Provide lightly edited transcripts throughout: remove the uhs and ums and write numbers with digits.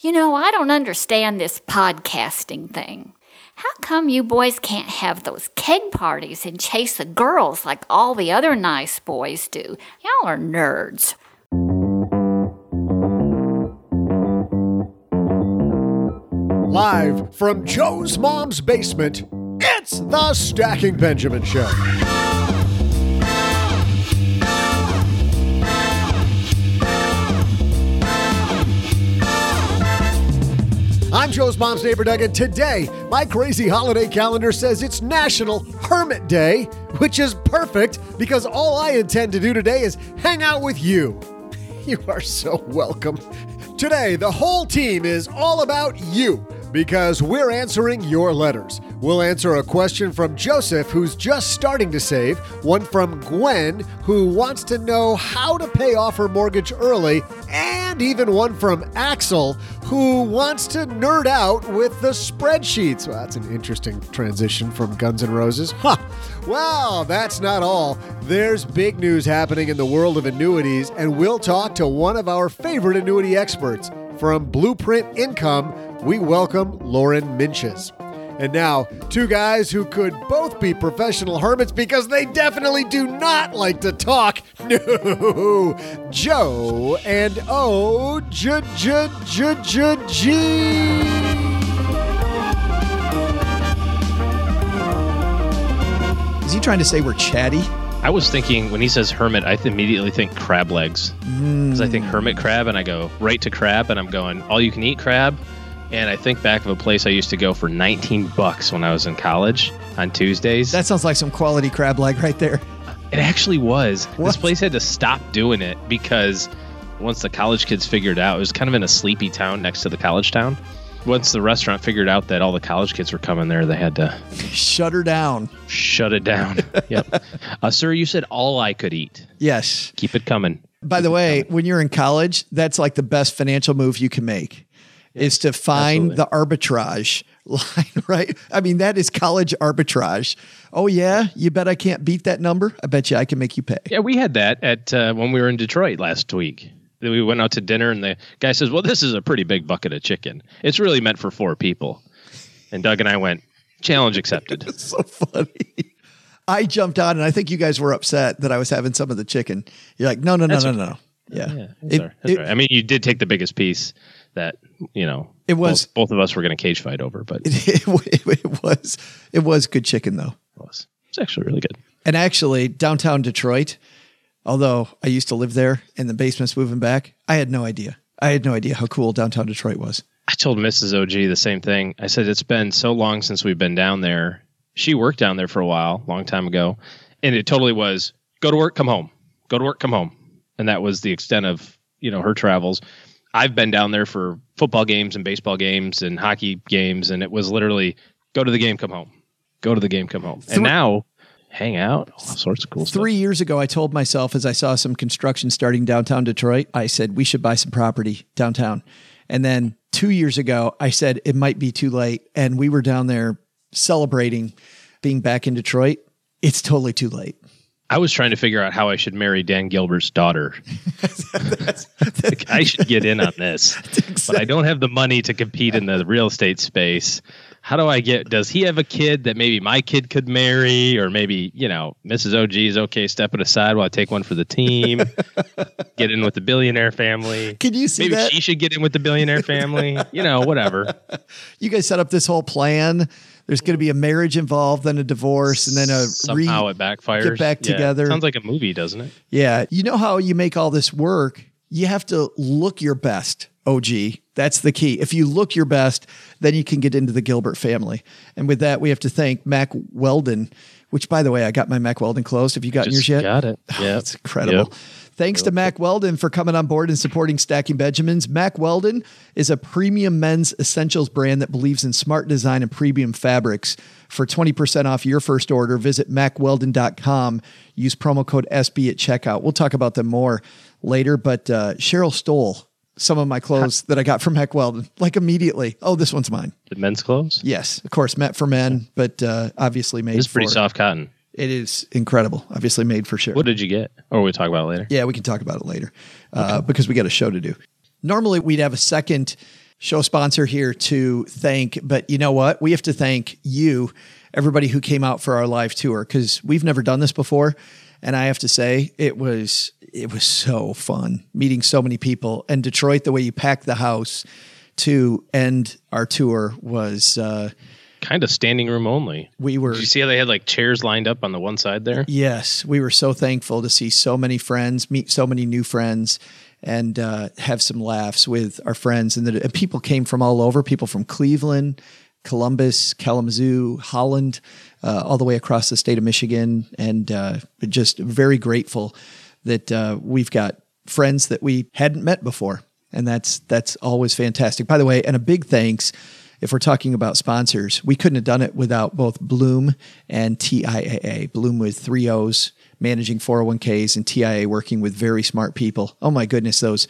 I don't understand this podcasting thing. How come you boys can't have those keg parties and chase the girls like all the other nice boys do? Y'all are nerds. Live from Joe's mom's basement, it's the Stacking Benjamin Show. I'm Joe's mom's neighbor, Doug, and today, my crazy holiday calendar says it's National Hermit Day, which is perfect because all I intend to do today is hang out with you. You are so welcome. Today, the whole team is all about you because we're answering your letters. We'll answer a question from Joseph, who's just starting to save, one from Gwen, who wants to know how to pay off her mortgage early, and even one from Axel, who wants to nerd out with the spreadsheets. Well, that's an interesting transition from Guns N' Roses. Huh. Well, that's not all. There's big news happening in the world of annuities, and we'll talk to one of our favorite annuity experts. From Blueprint Income, we welcome Lauren Minches. And now, two guys who could both be professional hermits because they definitely do not like to talk. No, Joe and O-G. Is he trying to say we're chatty? I was thinking, when he says hermit, I immediately think crab legs. Because I think hermit crab, and I go right to crab, and I'm going all-you-can-eat crab. And I think back of a place I used to go for $19 when I was in college on Tuesdays. That sounds like some quality crab leg right there. It actually was. What? This place had to stop doing it because once the college kids figured out, it was kind of in a sleepy town next to the college town. Once the restaurant figured out that all the college kids were coming there, they had to shut her down. Shut it down. Yep. Sir, you said all I could eat. Yes. Keep it coming. By the way, when you're in college, that's like the best financial move you can make. Is to find the arbitrage line, right? I mean, that is college arbitrage. Oh, yeah? You bet I can't beat that number? I bet you I can make you pay. Yeah, we had that at when we were in Detroit last week. We went out to dinner, and the guy says, well, this is a pretty big bucket of chicken. It's really meant for 4 people. And Doug and I went, challenge accepted. It's so funny. I jumped on, and I think you guys were upset that I was having some of the chicken. You're like, no. Yeah. That's right. I mean, you did take the biggest piece that, it was both of us were going to cage fight over, but it was good chicken though. It's actually really good. And actually downtown Detroit, although I used to live there and the basement's moving back, I had no idea how cool downtown Detroit was. I told Mrs. OG the same thing. I said, it's been so long since we've been down there. She worked down there for a while, long time ago. And it totally was go to work, come home, go to work, come home. And that was the extent of, her travels. I've been down there for football games and baseball games and hockey games, and it was literally go to the game, come home. Go to the game, come home. And now, hang out, all sorts of cool stuff. 3 years ago, I told myself as I saw some construction starting downtown Detroit, I said, we should buy some property downtown. And then 2 years ago, I said, it might be too late. And we were down there celebrating being back in Detroit. It's totally too late. I was trying to figure out how I should marry Dan Gilbert's daughter. I should get in on this, but I don't have the money to compete in the real estate space. How do I does he have a kid that maybe my kid could marry, or maybe, Mrs. OG is okay stepping aside while I take one for the team, get in with the billionaire family. Can you see maybe that? She should get in with the billionaire family, whatever. You guys set up this whole plan. There's going to be a marriage involved, then a divorce, and then somehow it backfires. Get back together. Sounds like a movie, doesn't it? Yeah. You know how you make all this work? You have to look your best, OG. That's the key. If you look your best, then you can get into the Gilbert family. And with that, we have to thank Mack Weldon, which, by the way, I got my Mack Weldon closed. Have you gotten yours yet? Got it. Yeah. That's incredible. Yep. Thanks to Mack Weldon for coming on board and supporting Stacking Benjamins. Mack Weldon is a premium men's essentials brand that believes in smart design and premium fabrics. For 20% off your first order, visit MackWeldon.com. Use promo code SB at checkout. We'll talk about them more later, but Cheryl stole some of my clothes that I got from Mack Weldon, like immediately. Oh, this one's mine. The men's clothes? Yes, of course, meant for men, but obviously made for... It's pretty soft cotton. It is incredible. Obviously made for sure. What did you get? Or we'll talk about it later. Yeah, we can talk about it later because we got a show to do. Normally, we'd have a second show sponsor here to thank, but you know what? We have to thank you, everybody who came out for our live tour, because we've never done this before. And I have to say, it was so fun meeting so many people. And Detroit, the way you packed the house to end our tour was kind of standing room only. Did you see how they had like chairs lined up on the one side there? Yes, we were so thankful to see so many friends, meet so many new friends, and have some laughs with our friends. And people came from all over, people from Cleveland, Columbus, Kalamazoo, Holland, all the way across the state of Michigan. And just very grateful that we've got friends that we hadn't met before. And that's always fantastic. By the way, and a big thanks, if we're talking about sponsors, we couldn't have done it without both Bloom and TIAA. Bloom with 3 O's, managing 401ks, and TIAA working with very smart people. Oh my goodness, those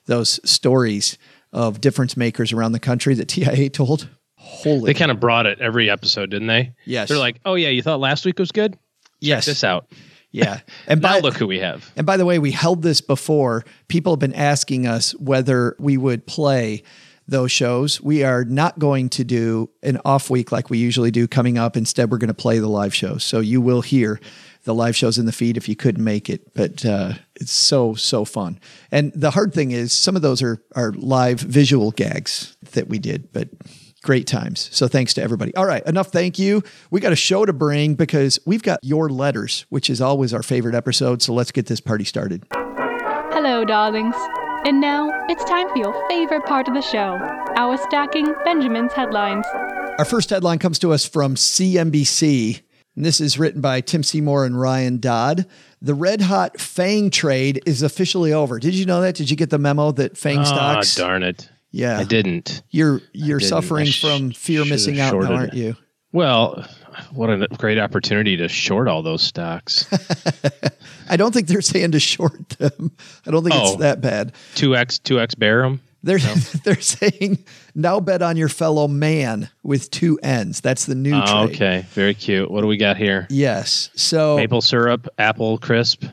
stories of difference makers around the country that TIAA told. Holy. They kind of brought it every episode, didn't they? Yes. They're like, oh yeah, you thought last week was good? Yes. Check this out. Yeah. And now look who we have. And by the way, we held this before. People have been asking us whether we would play those shows. We are not going to do an off week like we usually do coming up. Instead, we're going to play the live shows. So you will hear the live shows in the feed if you couldn't make it. But it's so fun. And the hard thing is some of those are live visual gags that we did, but great times. So thanks to everybody. All right, enough thank you. We got a show to bring because we've got your letters, which is always our favorite episode. So let's get this party started. Hello, darlings. And now it's time for your favorite part of the show, our Stacking Benjamin's headlines. Our first headline comes to us from CNBC. And this is written by Tim Seymour and Ryan Dodd. The red hot FANG trade is officially over. Did you know that? Did you get the memo that FANG stocks? Oh, darn it. Yeah. I didn't. You're suffering from fear missing out now, aren't you? Well, what a great opportunity to short all those stocks. I don't think they're saying to short them. I don't think it's that bad. 2x bear them? They're saying now bet on your fellow man with 2 N's. That's the new trade. Okay. Very cute. What do we got here? Yes. So maple syrup, apple crisp.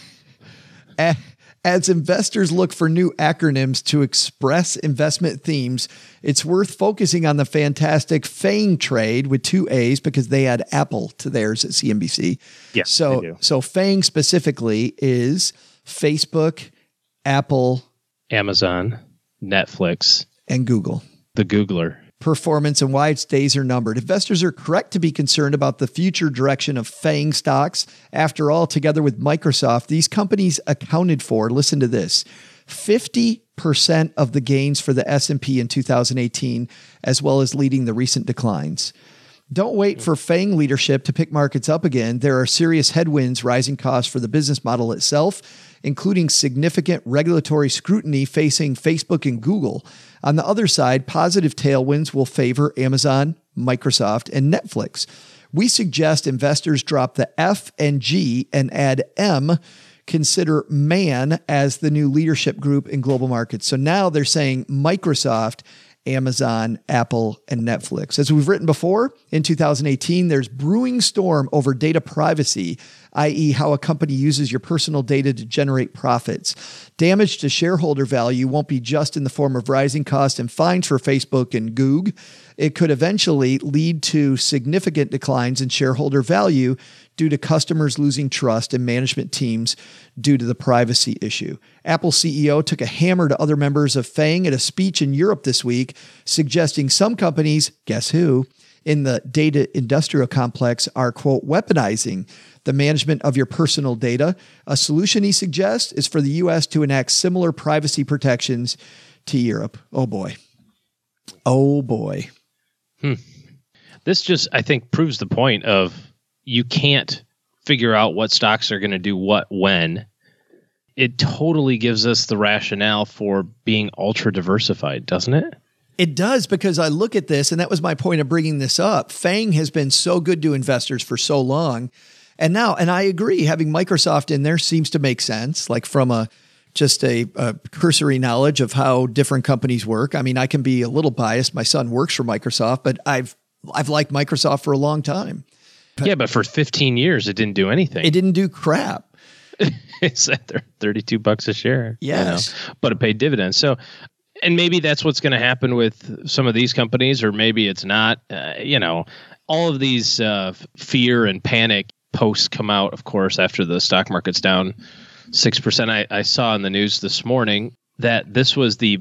As investors look for new acronyms to express investment themes, it's worth focusing on the fantastic FANG trade with 2 A's because they add Apple to theirs at CNBC. Yes, so FANG specifically is Facebook, Apple, Amazon, Netflix, and Google. The Googler. Performance and why its days are numbered. Investors are correct to be concerned about the future direction of FANG stocks. After all, together with Microsoft, these companies accounted for, listen to this, 50% of the gains for the S&P in 2018, as well as leading the recent declines. Don't wait for FANG leadership to pick markets up again. There are serious headwinds, rising costs for the business model itself, including significant regulatory scrutiny facing Facebook and Google. On the other side, positive tailwinds will favor Amazon, Microsoft, and Netflix. We suggest investors drop the F and G and add M. Consider MAN as the new leadership group in global markets. So now they're saying Microsoft, Amazon, Apple, and Netflix. As we've written before, in 2018, there's brewing storm over data privacy, i.e. how a company uses your personal data to generate profits. Damage to shareholder value won't be just in the form of rising costs and fines for Facebook and Google. It could eventually lead to significant declines in shareholder value due to customers losing trust in management teams due to the privacy issue. Apple CEO took a hammer to other members of FANG at a speech in Europe this week, suggesting some companies, guess who, in the data industrial complex are, quote, weaponizing the management of your personal data. A solution, he suggests, is for the U.S. to enact similar privacy protections to Europe. Oh, boy. Oh, boy. This just, I think, proves the point of you can't figure out what stocks are going to do what when. It totally gives us the rationale for being ultra diversified, doesn't it? It does, because I look at this, and that was my point of bringing this up. FANG has been so good to investors for so long. And now, and I agree, having Microsoft in there seems to make sense, like from a cursory knowledge of how different companies work. I mean, I can be a little biased. My son works for Microsoft, but I've liked Microsoft for a long time. Yeah, but for 15 years, it didn't do anything. It didn't do crap. It's at $32 a share. Yes. But it paid dividends. So And maybe that's what's going to happen with some of these companies, or maybe it's not. All of these fear and panic posts come out, of course, after the stock market's down 6%. I saw in the news this morning that this was the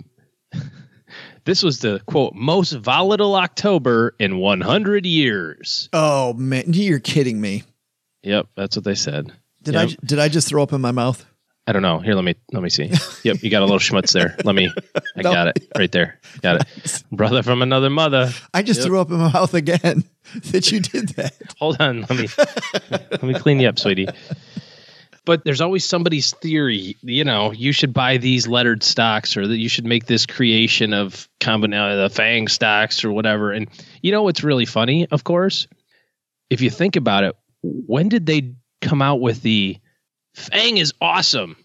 quote most volatile October in 100 years. Oh man, you're kidding me. Yep, that's what they said. Did I just throw up in my mouth? I don't know. Here, let me see. Yep, you got a little schmutz there. I got it right there. Got it. Brother from another mother. I just threw up in my mouth again that you did that. Hold on. Let me clean you up, sweetie. But there's always somebody's theory, you should buy these lettered stocks, or that you should make this creation of the FANG stocks or whatever. And what's really funny, of course, if you think about it, when did they come out with the FANG is awesome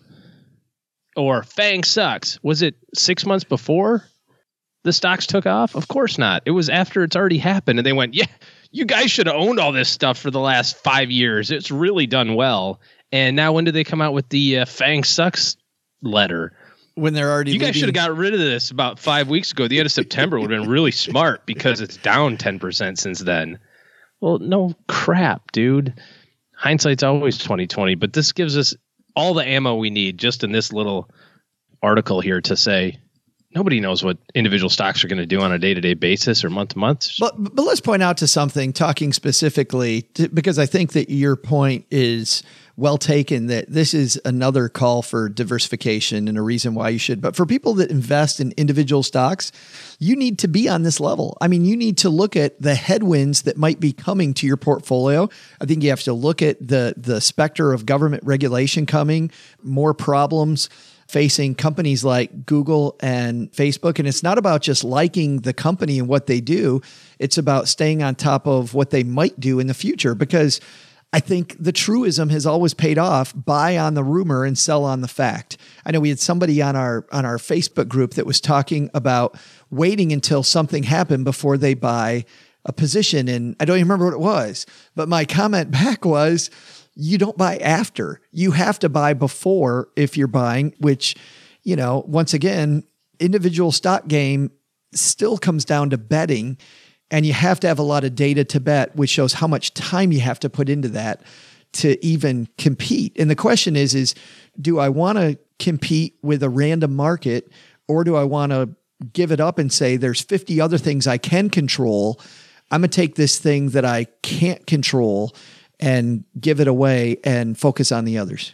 or FANG sucks? Was it 6 months before the stocks took off? Of course not. It was after it's already happened. And they went, yeah, you guys should have owned all this stuff for the last 5 years. It's really done well. And now when did they come out with the FANG sucks letter? When they're already You guys should have got rid of this about 5 weeks ago. The end of September would have been really smart because it's down 10% since then. Well, no crap, dude. Hindsight's always 20/20, but this gives us all the ammo we need just in this little article here to say nobody knows what individual stocks are going to do on a day-to-day basis or month-to-month. But let's point out to something, talking specifically, because I think that your point is well taken, that this is another call for diversification and a reason why you should. But for people that invest in individual stocks, you need to be on this level. I mean, you need to look at the headwinds that might be coming to your portfolio. I think you have to look at the specter of government regulation coming, more problems facing companies like Google and Facebook. And it's not about just liking the company and what they do. It's about staying on top of what they might do in the future, because I think the truism has always paid off: buy on the rumor and sell on the fact. I know we had somebody on our Facebook group that was talking about waiting until something happened before they buy a position. And I don't even remember what it was, but my comment back was, you don't buy after. You have to buy before if you're buying, which, once again, individual stock game still comes down to betting. And you have to have a lot of data to bet, which shows how much time you have to put into that to even compete. And the question is do I want to compete with a random market, or do I want to give it up and say there's 50 other things I can control? I'm going to take this thing that I can't control and give it away and focus on the others.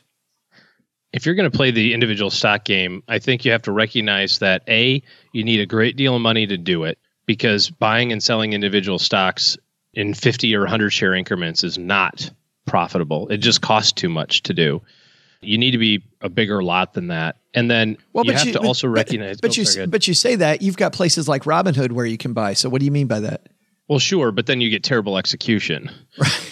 If you're going to play the individual stock game, I think you have to recognize that you need a great deal of money to do it, because buying and selling individual stocks in 50 or 100 share increments is not profitable. It just costs too much to do. You need to be a bigger lot than that. And then you have to also recognize... But you say that, you've got places like Robinhood where you can buy. So what do you mean by that? Well, sure, but then you get terrible execution. Right.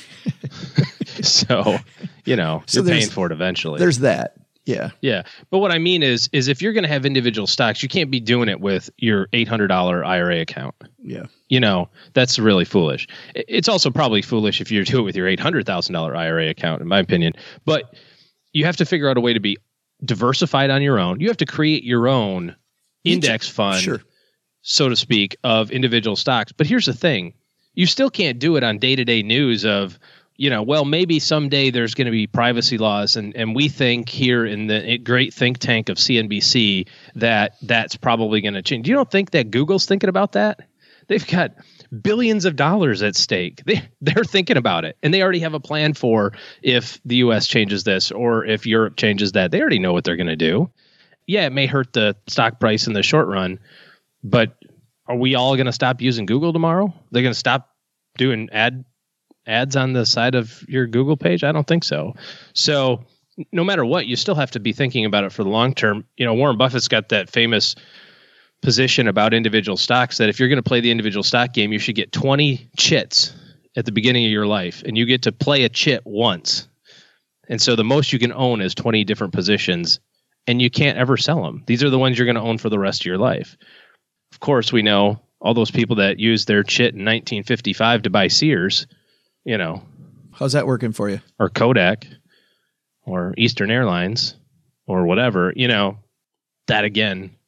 So, you're paying for it eventually. There's that. Yeah. Yeah. But what I mean is if you're going to have individual stocks, you can't be doing it with your $800 IRA account. Yeah. That's really foolish. It's also probably foolish if you do it with your $800,000 IRA account, in my opinion. But you have to figure out a way to be diversified on your own. You have to create your own index fund, sure, so to speak, of individual stocks. But here's the thing. You still can't do it on day-to-day news of, maybe someday there's going to be privacy laws, and we think here in the great think tank of CNBC that that's probably going to change. You don't think that Google's thinking about that? They've got billions of dollars at stake. They're thinking about it, and they already have a plan for if the U.S. changes this or if Europe changes that. They already know what they're going to do. Yeah, it may hurt the stock price in the short run, but are we all going to stop using Google tomorrow? They're going to stop doing ads on the side of your Google page? I don't think so. So no matter what, you still have to be thinking about it for the long term. Warren Buffett's got that famous position about individual stocks that if you're going to play the individual stock game, you should get 20 chits at the beginning of your life, and you get to play a chit once. And so the most you can own is 20 different positions, and you can't ever sell them. These are the ones you're going to own for the rest of your life. Of course, we know all those people that used their chit in 1955 to buy Sears, How's that working for you? Or Kodak or Eastern Airlines or whatever, that again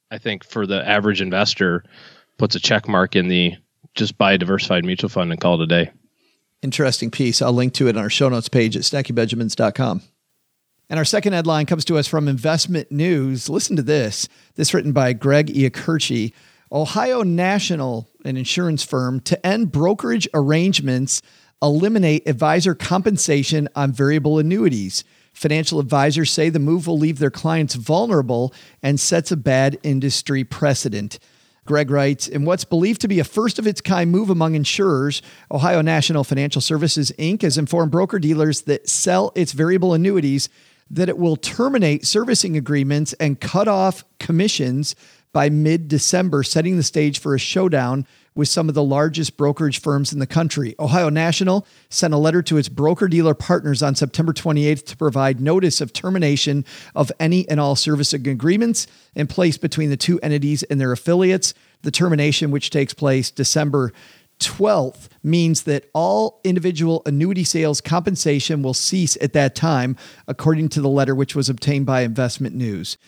I think for the average investor, puts a check mark in the just buy a diversified mutual fund and call it a day. Interesting piece. I'll link to it on our show notes page at stackingbenjamins.com. And our second headline comes to us from Investment News. Listen to this. This written by Greg Iacurci. Ohio National, an insurance firm, to end brokerage arrangements, eliminate advisor compensation on variable annuities. Financial advisors say the move will leave their clients vulnerable and sets a bad industry precedent. Greg writes, in what's believed to be a first-of-its-kind move among insurers, Ohio National Financial Services, Inc. has informed broker-dealers that sell its variable annuities that it will terminate servicing agreements and cut off commissions by mid-December, setting the stage for a showdown with some of the largest brokerage firms in the country. Ohio National sent a letter to its broker-dealer partners on September 28th to provide notice of termination of any and all servicing agreements in place between the two entities and their affiliates. The termination, which takes place December 12th, means that all individual annuity sales compensation will cease at that time, according to the letter which was obtained by Investment News.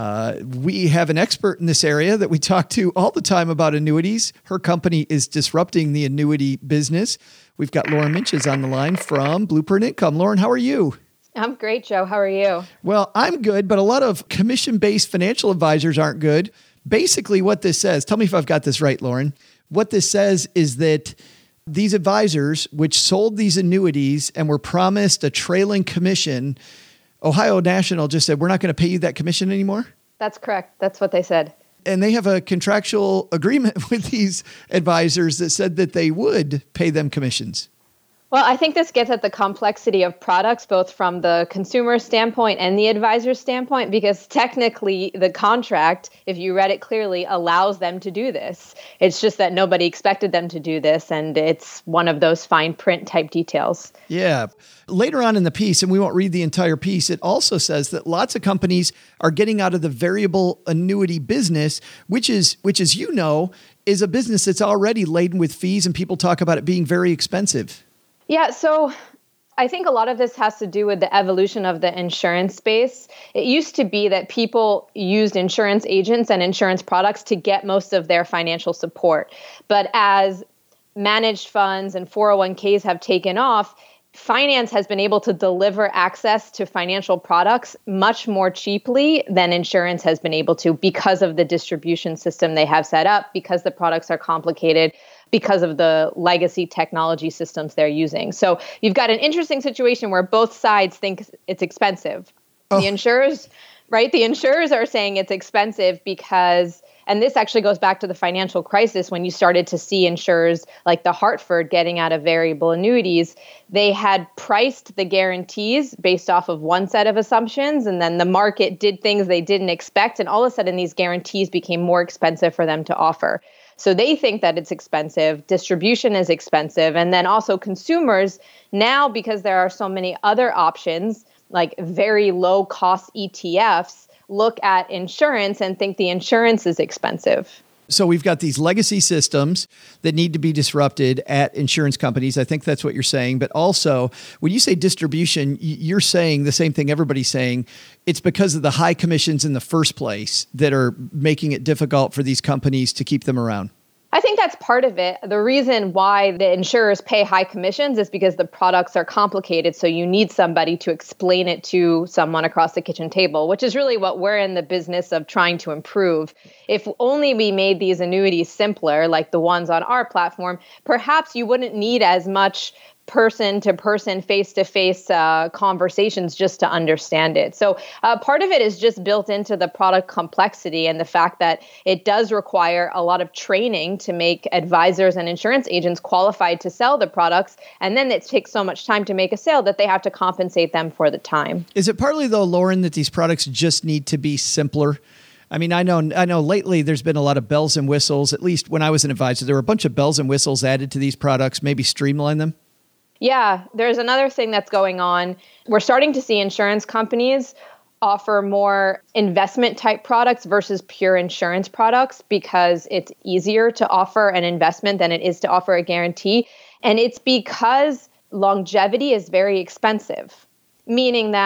We have an expert in this area that we talk to all the time about annuities. Her company is disrupting the annuity business. We've got Lauren Minches on the line from Blueprint Income. Lauren, how are you? I'm great, Joe. How are you? Well, I'm good, but a lot of commission-based financial advisors aren't good. Basically, what this says, tell me if I've got this right, Lauren. What this says is that these advisors, which sold these annuities and were promised a trailing commission, Ohio National just said, we're not going to pay you that commission anymore? That's correct. That's what they said. And they have a contractual agreement with these advisors that said that they would pay them commissions. Well, I think this gets at the complexity of products, both from the consumer standpoint and the advisor standpoint, because technically the contract, if you read it clearly, allows them to do this. It's just that nobody expected them to do this, and it's one of those fine print type details. Yeah. Later on in the piece, and we won't read the entire piece, it also says that lots of companies are getting out of the variable annuity business, which is, you know, is a business that's already laden with fees, and people talk about it being very expensive. Yeah, so I think a lot of this has to do with the evolution of the insurance space. It used to be that people used insurance agents and insurance products to get most of their financial support. But as managed funds and 401ks have taken off, finance has been able to deliver access to financial products much more cheaply than insurance has been able to because of the distribution system they have set up, because the products are complicated, because of the legacy technology systems they're using. So you've got an interesting situation where both sides think it's expensive. Oh. The insurers, right? The insurers are saying it's expensive because, and this actually goes back to the financial crisis when you started to see insurers like the Hartford getting out of variable annuities. They had priced the guarantees based off of one set of assumptions, and then the market did things they didn't expect, and all of a sudden these guarantees became more expensive for them to offer. So they think that it's expensive, distribution is expensive, and then also consumers now, because there are so many other options, like very low cost ETFs, look at insurance and think the insurance is expensive. So we've got these legacy systems that need to be disrupted at insurance companies. I think that's what you're saying. But also, when you say distribution, you're saying the same thing everybody's saying. It's because of the high commissions in the first place that are making it difficult for these companies to keep them around. I think that's part of it. The reason why the insurers pay high commissions is because the products are complicated. So you need somebody to explain it to someone across the kitchen table, which is really what we're in the business of trying to improve. If only we made these annuities simpler, like the ones on our platform, perhaps you wouldn't need as much person-to-person, face-to-face conversations just to understand it. So part of it is just built into the product complexity and the fact that it does require a lot of training to make advisors and insurance agents qualified to sell the products. And then it takes so much time to make a sale that they have to compensate them for the time. Is it partly, though, Lauren, that these products just need to be simpler? I mean, I know lately there's been a lot of bells and whistles. At least when I was an advisor, there were a bunch of bells and whistles added to these products, maybe streamline them. Yeah, there's another thing that's going on. We're starting to see insurance companies offer more investment type products versus pure insurance products because it's easier to offer an investment than it is to offer a guarantee. And it's because longevity is very expensive, meaning that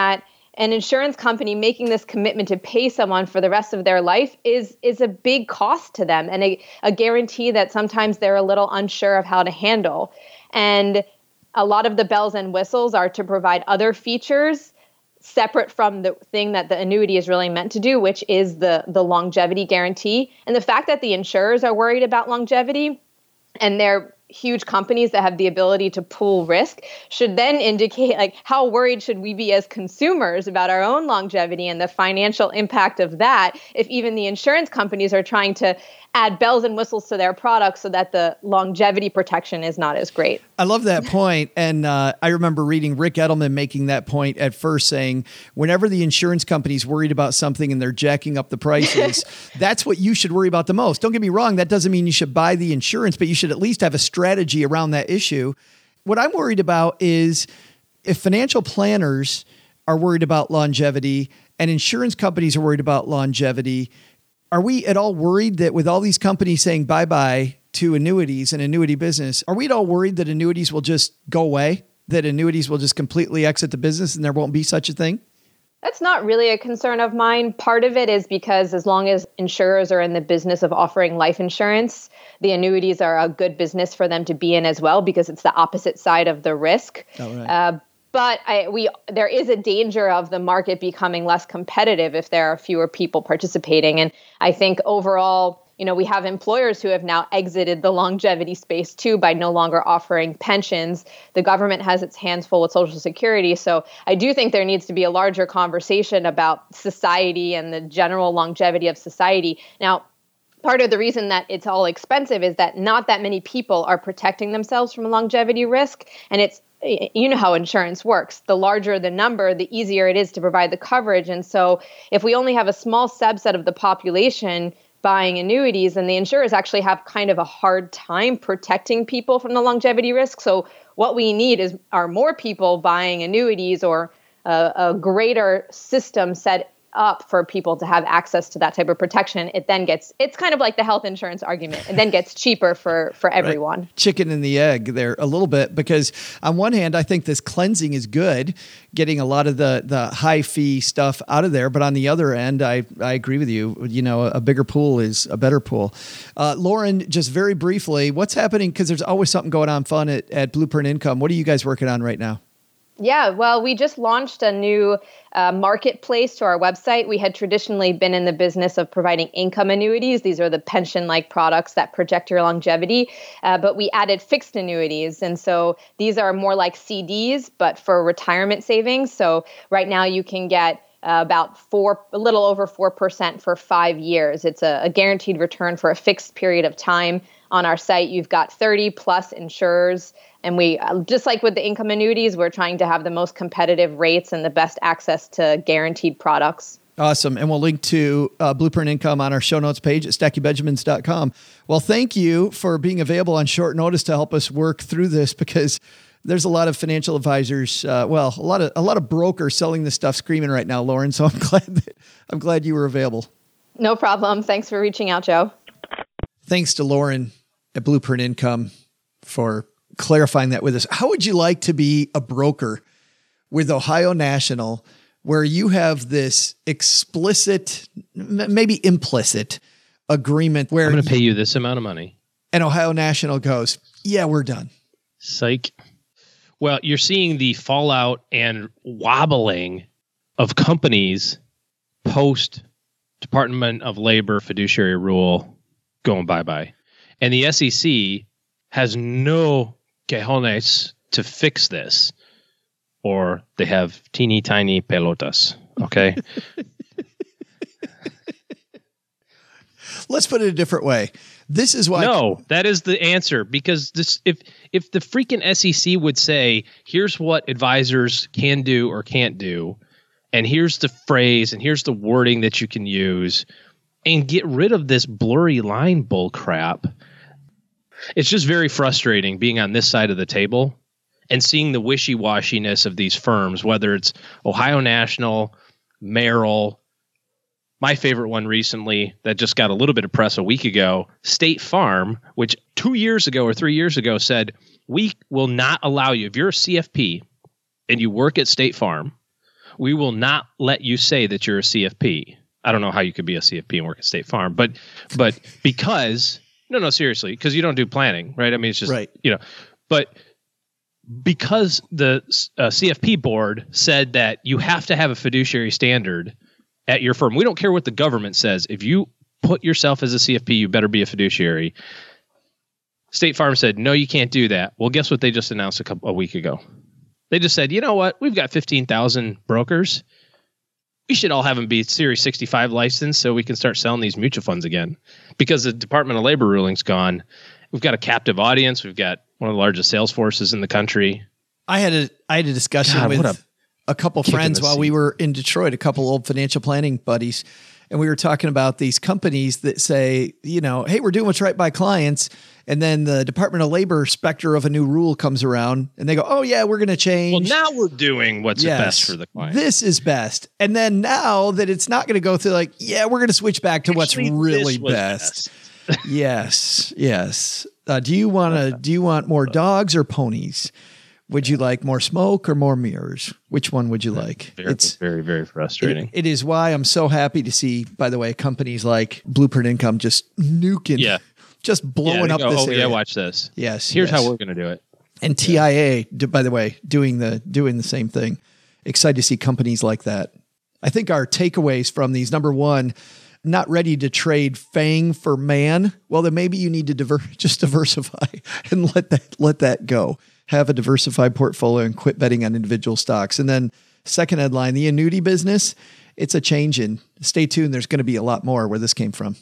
an insurance company making this commitment to pay someone for the rest of their life is a big cost to them, and a guarantee that sometimes they're a little unsure of how to handle. And a lot of the bells and whistles are to provide other features separate from the thing that the annuity is really meant to do, which is the longevity guarantee. And the fact that the insurers are worried about longevity, and they're huge companies that have the ability to pool risk, should then indicate like how worried should we be as consumers about our own longevity and the financial impact of that if even the insurance companies are trying to add bells and whistles to their products so that the longevity protection is not as great. I love that point. And I remember reading Rick Edelman making that point at first, saying whenever the insurance company's worried about something and they're jacking up the prices, that's what you should worry about the most. Don't get me wrong. That doesn't mean you should buy the insurance, but you should at least have a strategy around that issue. What I'm worried about is if financial planners are worried about longevity and insurance companies are worried about longevity, are we at all worried that with all these companies saying bye-bye to annuities and annuity business, are we at all worried that annuities will just go away, that annuities will just completely exit the business and there won't be such a thing? That's not really a concern of mine. Part of it is because as long as insurers are in the business of offering life insurance, the annuities are a good business for them to be in as well, because it's the opposite side of the risk. Oh, right. But there is a danger of the market becoming less competitive if there are fewer people participating. And I think overall, we have employers who have now exited the longevity space too by no longer offering pensions. The government has its hands full with Social Security. So I do think there needs to be a larger conversation about society and the general longevity of society. Now, part of the reason that it's all expensive is that not that many people are protecting themselves from longevity risk. And you know how insurance works. The larger the number, the easier it is to provide the coverage. And so if we only have a small subset of the population buying annuities, then the insurers actually have kind of a hard time protecting people from the longevity risk. So what we need are more people buying annuities, or a greater system set up for people to have access to that type of protection. It's kind of like the health insurance argument. It then gets cheaper for everyone. Right. Chicken and the egg there a little bit, because on one hand, I think this cleansing is good, getting a lot of the high fee stuff out of there. But on the other end, I agree with you. A bigger pool is a better pool. Lauren, just very briefly, what's happening? Because there's always something going on fun at Blueprint Income. What are you guys working on right now? Yeah, well, we just launched a new marketplace to our website. We had traditionally been in the business of providing income annuities. These are the pension-like products that project your longevity, but we added fixed annuities. And so these are more like CDs, but for retirement savings. So right now you can get about a little over 4% for 5 years. It's a guaranteed return for a fixed period of time. On our site, you've got 30 plus insurers. And we, just like with the income annuities, we're trying to have the most competitive rates and the best access to guaranteed products. Awesome. And we'll link to Blueprint Income on our show notes page at stackingbenjamins.com. Well, thank you for being available on short notice to help us work through this, because there's a lot of financial advisors, a lot of brokers selling this stuff screaming right now, Lauren. So I'm glad you were available. No problem. Thanks for reaching out, Joe. Thanks to Lauren at Blueprint Income for clarifying that with us. How would you like to be a broker with Ohio National, where you have this explicit, maybe implicit agreement where I'm going to pay you this amount of money, and Ohio National goes, yeah, we're done. Psych. Well, you're seeing the fallout and wobbling of companies post Department of Labor fiduciary rule going bye-bye. And the SEC has no cojones to fix this, or they have teeny tiny pelotas. Okay. Let's put it a different way. This is why. No, that is the answer, because if the freaking SEC would say, here's what advisors can do or can't do, and here's the phrase and here's the wording that you can use, and get rid of this blurry line bull crap. It's just very frustrating being on this side of the table and seeing the wishy-washiness of these firms, whether it's Ohio National, Merrill, my favorite one recently that just got a little bit of press a week ago, State Farm, which 2 years ago or 3 years ago said, we will not allow you, if you're a CFP and you work at State Farm, we will not let you say that you're a CFP. I don't know how you could be a CFP and work at State Farm, but because no, seriously, because you don't do planning, right? I mean, it's just, right. But because the CFP board said that you have to have a fiduciary standard at your firm. We don't care what the government says. If you put yourself as a CFP, you better be a fiduciary. State Farm said, no, you can't do that. Well, guess what they just announced a week ago? They just said, you know what? We've got 15,000 brokers. We should all have them be Series 65 licensed so we can start selling these mutual funds again. Because the Department of Labor ruling's gone. We've got a captive audience. We've got one of the largest sales forces in the country. I had a discussion with a couple friends while we were in Detroit, a couple old financial planning buddies. And we were talking about these companies that say, hey, we're doing what's right by clients. And then the Department of Labor specter of a new rule comes around and they go, oh, yeah, we're going to change. Well, now we're doing what's best for the client. This is best. And then now that it's not going to go through we're going to switch back to what's really best. Yes. Do you want more dogs or ponies? Would you like more smoke or more mirrors? Which one would you like? It's very, very frustrating. It is why I'm so happy to see, by the way, companies like Blueprint Income just nuking, just blowing up this area. Watch this. Yes. Here's how we're going to do it. And TIA, by the way, doing the same thing. Excited to see companies like that. I think our takeaways from these, number one, not ready to trade FANG for MAN. Well, then maybe you need to just diversify and let that go. Have a diversified portfolio and quit betting on individual stocks. And then second headline, the annuity business, it's a change in. Stay tuned. There's going to be a lot more where this came from.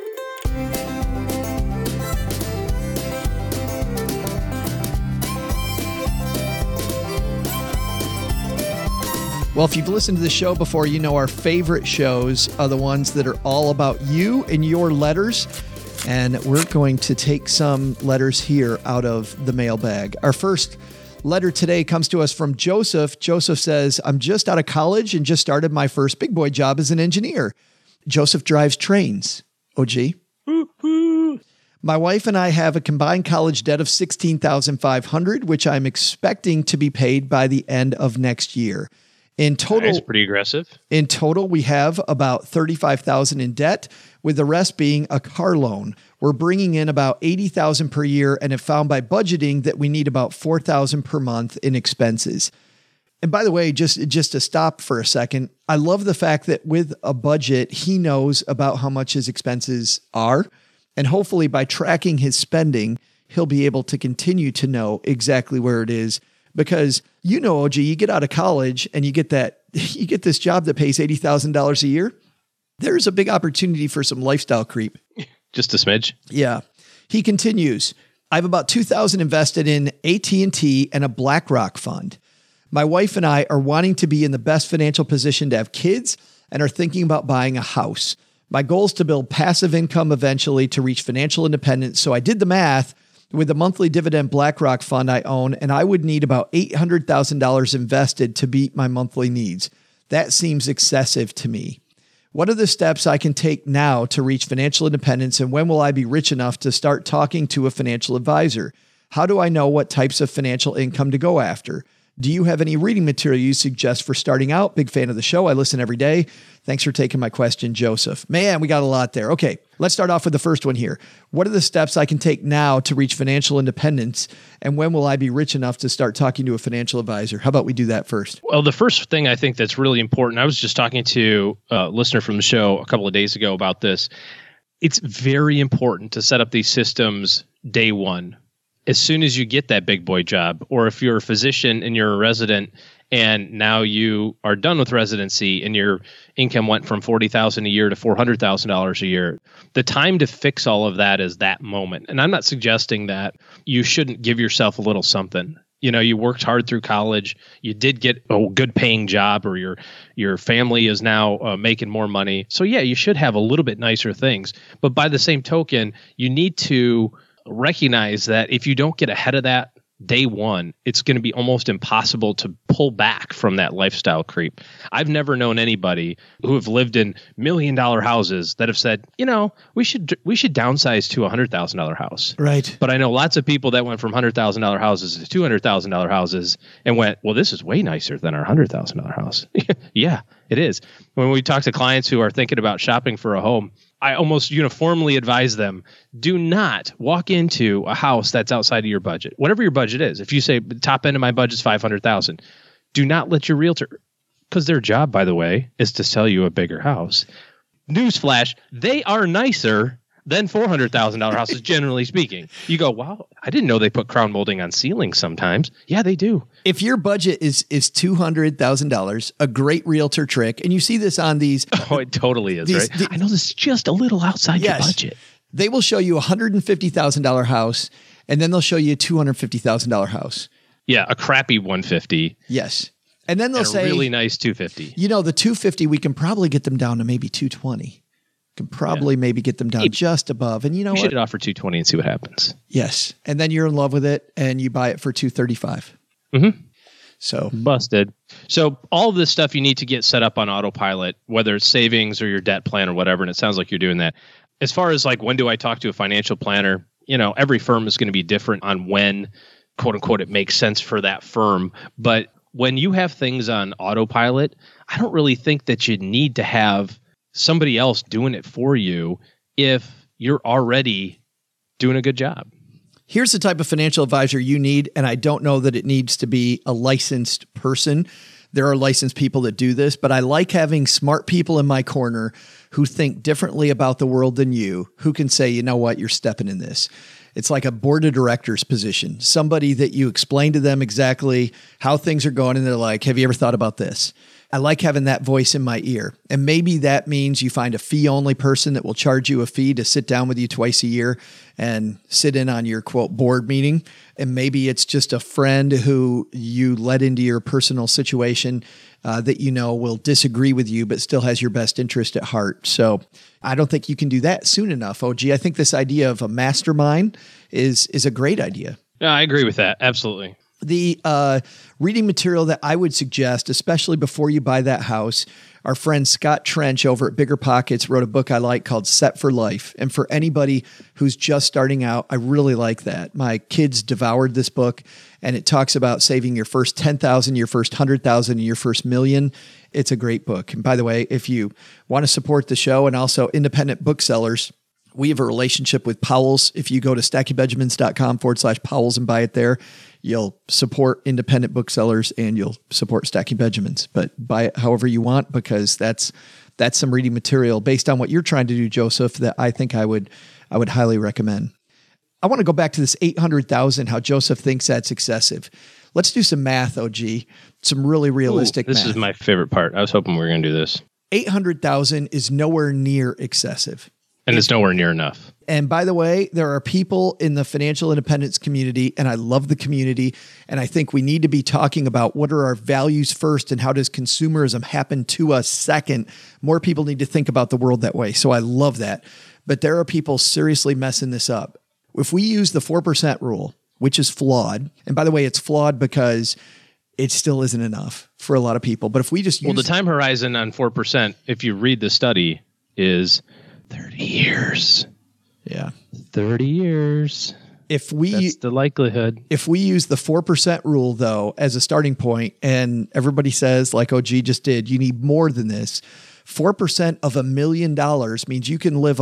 Well, if you've listened to the show before, you know our favorite shows are the ones that are all about you and your letters. And we're going to take some letters here out of the mailbag. Our first letter today comes to us from Joseph. Joseph says, I'm just out of college and just started my first big boy job as an engineer. Joseph drives trains. OG. My wife and I have a combined college debt of $16,500, which I'm expecting to be paid by the end of next year. In total, nice, pretty aggressive. In total, we have about $35,000 in debt, with the rest being a car loan. We're bringing in about $80,000 per year and have found by budgeting that we need about $4,000 per month in expenses. And by the way, just to stop for a second, I love the fact that with a budget, he knows about how much his expenses are. And hopefully by tracking his spending, he'll be able to continue to know exactly where it is. Because, OG, you get out of college and you get this job that pays $80,000 a year. There's a big opportunity for some lifestyle creep. Just a smidge. Yeah. He continues, I have about $2,000 invested in AT&T and a BlackRock fund. My wife and I are wanting to be in the best financial position to have kids and are thinking about buying a house. My goal is to build passive income eventually to reach financial independence. So I did the math with the monthly dividend BlackRock fund I own, and I would need about $800,000 invested to meet my monthly needs. That seems excessive to me. What are the steps I can take now to reach financial independence, and when will I be rich enough to start talking to a financial advisor? How do I know what types of financial income to go after? Do you have any reading material you suggest for starting out? Big fan of the show. I listen every day. Thanks for taking my question, Joseph. Man, we got a lot there. Okay, let's start off with the first one here. What are the steps I can take now to reach financial independence? And when will I be rich enough to start talking to a financial advisor? How about we do that first? Well, the first thing I think that's really important, I was just talking to a listener from the show a couple of days ago about this. It's very important to set up these systems day one. As soon as you get that big boy job, or if you're a physician and you're a resident and now you are done with residency and your income went from $40,000 a year to $400,000 a year, the time to fix all of that is that moment. And I'm not suggesting that you shouldn't give yourself a little something. You worked hard through college, you did get a good paying job, or your family is now making more money. So yeah, you should have a little bit nicer things. But by the same token, you need to recognize that if you don't get ahead of that day one, it's going to be almost impossible to pull back from that lifestyle creep. I've never known anybody who have lived in $1 million houses that have said, we should downsize to $100,000 house. Right. But I know lots of people that went from $100,000 houses to $200,000 houses and went, well, this is way nicer than our $100,000 house. Yeah, it is. When we talk to clients who are thinking about shopping for a home, I almost uniformly advise them, do not walk into a house that's outside of your budget, whatever your budget is. If you say the top end of my budget is $500,000, do not let your realtor, because their job, by the way, is to sell you a bigger house. Newsflash, they are nicer than $400,000 houses, generally speaking. You go, wow, I didn't know they put crown molding on ceilings sometimes. Yeah, they do. If your budget is $200,000, a great realtor trick, and you see this on these. Oh, it totally is, right? I know this is just a little outside your budget. They will show you a $150,000 house, and then they'll show you a $250,000 house. Yeah, a crappy 150. Yes. And then they'll say, a really nice 250. The 250, we can probably get them down to maybe 220. Can probably maybe get them down just above. And you know what? You should offer 220 and see what happens. Yes. And then you're in love with it and you buy it for 235. Mm-hmm. So busted. So all of this stuff you need to get set up on autopilot, whether it's savings or your debt plan or whatever. And it sounds like you're doing that. As far as like, when do I talk to a financial planner? Every firm is going to be different on when, quote unquote, it makes sense for that firm. But when you have things on autopilot, I don't really think that you need to have somebody else doing it for you if you're already doing a good job. Here's the type of financial advisor you need, and I don't know that it needs to be a licensed person. There are licensed people that do this, but I like having smart people in my corner who think differently about the world than you, who can say, you know what, you're stepping in this. It's like a board of directors position, somebody that you explain to them exactly how things are going, and they're like, have you ever thought about this? I like having that voice in my ear. And maybe that means you find a fee-only person that will charge you a fee to sit down with you twice a year and sit in on your, quote, board meeting. And maybe it's just a friend who you let into your personal situation that will disagree with you, but still has your best interest at heart. So I don't think you can do that soon enough, OG. I think this idea of a mastermind is a great idea. Yeah, I agree with that. Absolutely. The reading material that I would suggest, especially before you buy that house, our friend Scott Trench over at Bigger Pockets wrote a book I like called Set for Life. And for anybody who's just starting out, I really like that. My kids devoured this book, and it talks about saving your first 10,000, your first 100,000, and your first million. It's a great book. And by the way, if you want to support the show and also independent booksellers, we have a relationship with Powell's. If you go to stackingbenjamins.com/Powell's and buy it there, you'll support independent booksellers and you'll support Stacking Benjamins. But buy it however you want, because that's some reading material based on what you're trying to do, Joseph, that I think I would highly recommend. I want to go back to this 800,000, how Joseph thinks that's excessive. Let's do some math, OG. Some really realistic math. This is my favorite part. I was hoping we were going to do this. 800,000 is nowhere near excessive. And it's nowhere near enough. And by the way, there are people in the financial independence community, and I love the community, and I think we need to be talking about what are our values first and how does consumerism happen to us second. More people need to think about the world that way. So I love that. But there are people seriously messing this up. If we use the 4% rule, which is flawed, and by the way, it's flawed because it still isn't enough for a lot of people. But if we just use the time horizon on 4%, if you read the study, is 30 years. Yeah. 30 years. That's the likelihood. If we use the 4% rule, though, as a starting point, and everybody says, like OG just did, you need more than this, 4% of $1 million means you can live a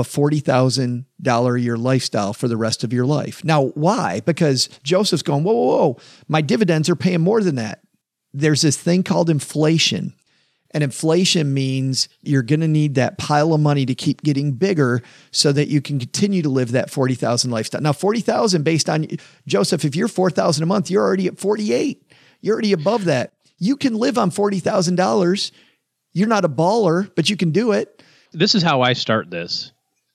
$40,000 a year lifestyle for the rest of your life. Now, why? Because Joseph's going, whoa, my dividends are paying more than that. There's this thing called inflation. And inflation means you're going to need that pile of money to keep getting bigger so that you can continue to live that 40,000 lifestyle. Now, 40,000 based on Joseph, if you're 4,000 a month, you're already at 48. You're already above that. You can live on $40,000. You're not a baller, but you can do it. This is how I start this.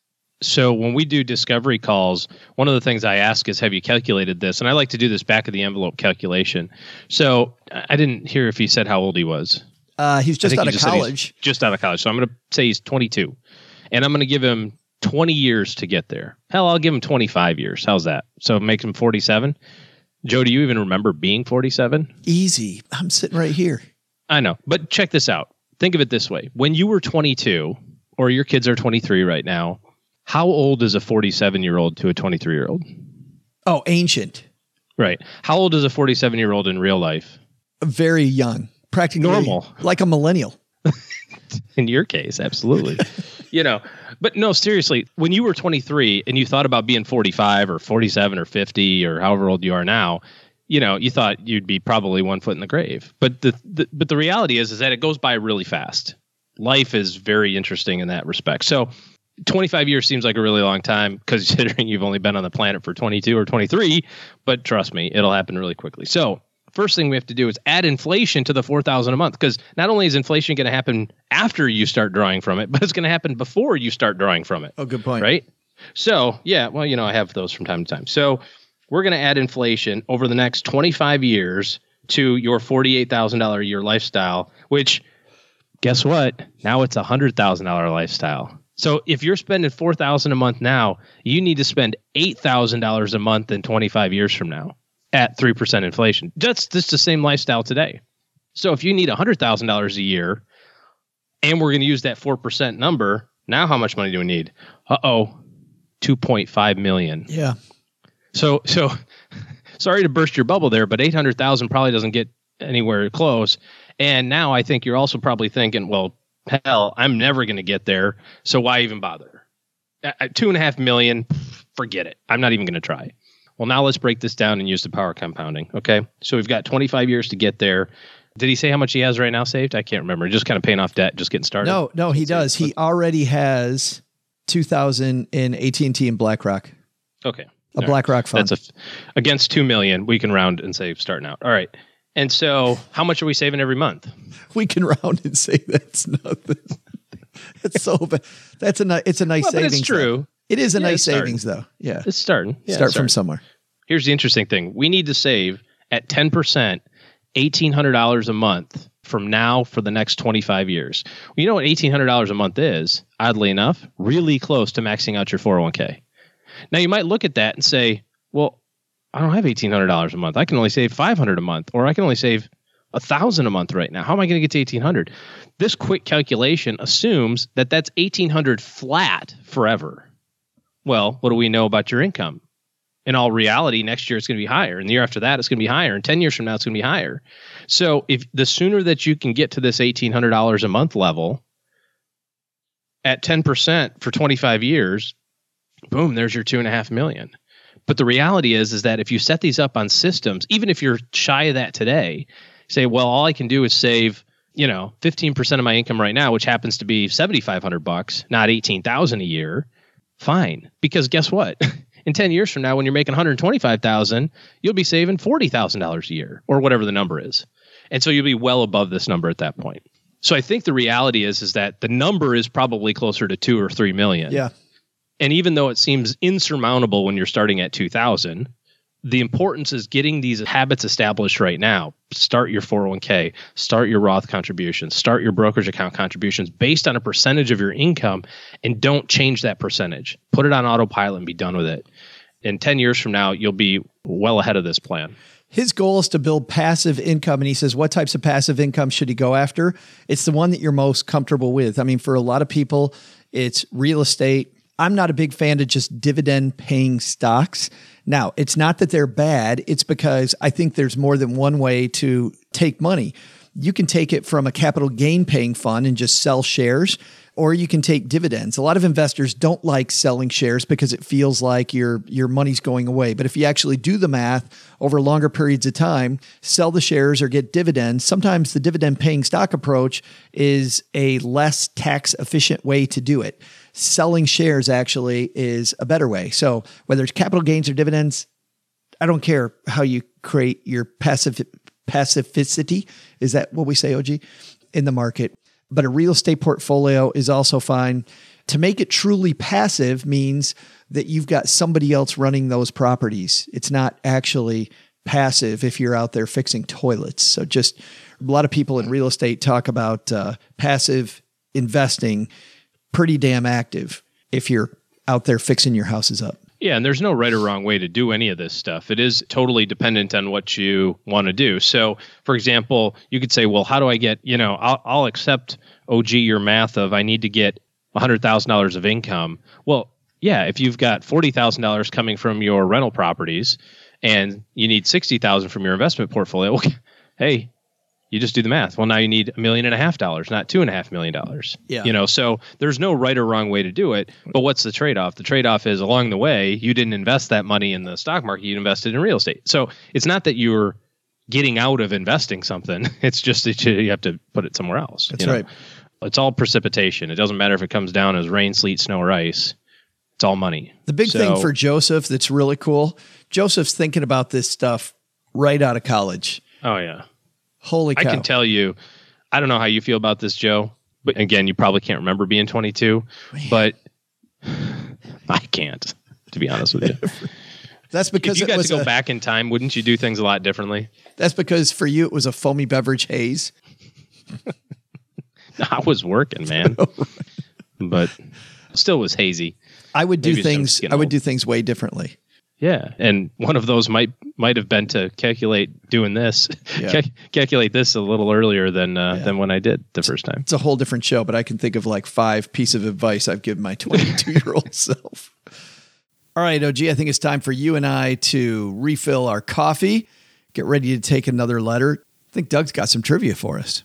So when we do discovery calls, one of the things I ask is, have you calculated this? And I like to do this back of the envelope calculation. So I didn't hear if he said how old he was. He's just out of college. Just out of college. So I'm going to say he's 22. And I'm going to give him 20 years to get there. Hell, I'll give him 25 years. How's that? So make him 47. Joe, do you even remember being 47? Easy. I'm sitting right here. I know, but check this out. Think of it this way. When you were 22, or your kids are 23 right now, how old is a 47-year-old to a 23-year-old? Oh, ancient. Right. How old is a 47-year-old in real life? Very young. Practically normal. Like a millennial. In your case, absolutely. But no, seriously, when you were 23 and you thought about being 45 or 47 or 50 or however old you are now, you thought you'd be probably one foot in the grave. But the reality is that it goes by really fast. Life is very interesting in that respect. So 25 years seems like a really long time considering you've only been on the planet for 22 or 23, but trust me, it'll happen really quickly. So first thing we have to do is add inflation to the $4,000 a month, because not only is inflation going to happen after you start drawing from it, but it's going to happen before you start drawing from it. Oh, good point. Right? So, yeah, well, I have those from time to time. So we're going to add inflation over the next 25 years to your $48,000 a year lifestyle, which, guess what? Now it's a $100,000 lifestyle. So if you're spending $4,000 a month now, you need to spend $8,000 a month in 25 years from now at 3% inflation. That's just the same lifestyle today. So if you need $100,000 a year and we're going to use that 4% number, now how much money do we need? $2.5 million. Yeah. So sorry to burst your bubble there, but 800,000 probably doesn't get anywhere close. And now I think you're also probably thinking, well, hell, I'm never going to get there. So why even bother? 2.5 million, forget it. I'm not even going to try. Well, now let's break this down and use the power of compounding. Okay. So we've got 25 years to get there. Did he say how much he has right now saved? I can't remember. Just kind of paying off debt, just getting started. No, he does. He already has 2,000 in AT&T and BlackRock. Okay. A BlackRock fund. That's against 2 million. We can round and say starting out. All right. And so how much are we saving every month? We can round and say that's nothing. It's so bad. It's a nice savings. But it's true. Though. It is a nice savings though. Yeah. It's starting. Yeah, Start from somewhere. Here's the interesting thing. We need to save at 10%, $1,800 a month from now for the next 25 years. Well, you know what $1,800 a month is, oddly enough? Really close to maxing out your 401k. Now you might look at that and say, well, I don't have $1,800 a month. I can only save $500 a month, or I can only save $1,000 a month right now. How am I going to get to $1,800? This quick calculation assumes that that's $1,800 flat forever. Well, what do we know about your income? In all reality, next year it's going to be higher, and the year after that it's going to be higher, and 10 years from now it's going to be higher. So if the sooner that you can get to this $1,800 a month level at 10% for 25 years, boom, there's your $2.5 million. But the reality is that if you set these up on systems, even if you're shy of that today, say, well, all I can do is save, 15% of my income right now, which happens to be $7,500, not $18,000 a year. Fine. Because guess what? In 10 years from now, when you're making $125,000, you'll be saving $40,000 a year or whatever the number is. And so you'll be well above this number at that point. So I think the reality is that the number is probably closer to 2 or 3 million. Yeah. And even though it seems insurmountable when you're starting at 2,000, the importance is getting these habits established right now. Start your 401k, start your Roth contributions, start your brokerage account contributions based on a percentage of your income, and don't change that percentage. Put it on autopilot and be done with it. In 10 years from now, you'll be well ahead of this plan. His goal is to build passive income. And he says, what types of passive income should he go after? It's the one that you're most comfortable with. I mean, for a lot of people, it's real estate. I'm not a big fan of just dividend paying stocks. Now, it's not that they're bad. It's because I think there's more than one way to take money. You can take it from a capital gain paying fund and just sell shares, or you can take dividends. A lot of investors don't like selling shares because it feels like your money's going away. But if you actually do the math over longer periods of time, sell the shares or get dividends, sometimes the dividend paying stock approach is a less tax efficient way to do it. Selling shares actually is a better way. So whether it's capital gains or dividends, I don't care how you create your passificity. Is that what we say, OG? In the market. But a real estate portfolio is also fine. To make it truly passive means that you've got somebody else running those properties. It's not actually passive if you're out there fixing toilets. So just a lot of people in real estate talk about passive investing. Pretty damn active if you're out there fixing your houses up. Yeah, and there's no right or wrong way to do any of this stuff. It is totally dependent on what you want to do. So, for example, you could say, well, how do I get, I'll accept, OG, your math of I need to get $100,000 of income. Well, yeah, if you've got $40,000 coming from your rental properties and you need $60,000 from your investment portfolio, okay, hey, you just do the math. Well, now you need $1.5 million, not $2.5 million. Yeah. So there's no right or wrong way to do it. But what's the trade-off? The trade-off is along the way, you didn't invest that money in the stock market. You invested in real estate. So it's not that you're getting out of investing something. It's just that you have to put it somewhere else. That's right. It's all precipitation. It doesn't matter if it comes down as rain, sleet, snow, or ice. It's all money. The big thing for Joseph that's really cool, Joseph's thinking about this stuff right out of college. Oh, yeah. Holy cow. I can tell you, I don't know how you feel about this, Joe, but again, you probably can't remember being 22, but I can't, to be honest with you. That's because if you got to go back in time, wouldn't you do things a lot differently? That's because for you, it was a foamy beverage haze. I was working, man, but still was hazy. I would do things. I would do things way differently. Yeah, and one of those might have been to calculate doing this, calculate this a little earlier than when I did the first time. It's a whole different show, but I can think of like 5 pieces of advice I've given my 22-year-old self. All right, OG, I think it's time for you and I to refill our coffee, get ready to take another letter. I think Doug's got some trivia for us.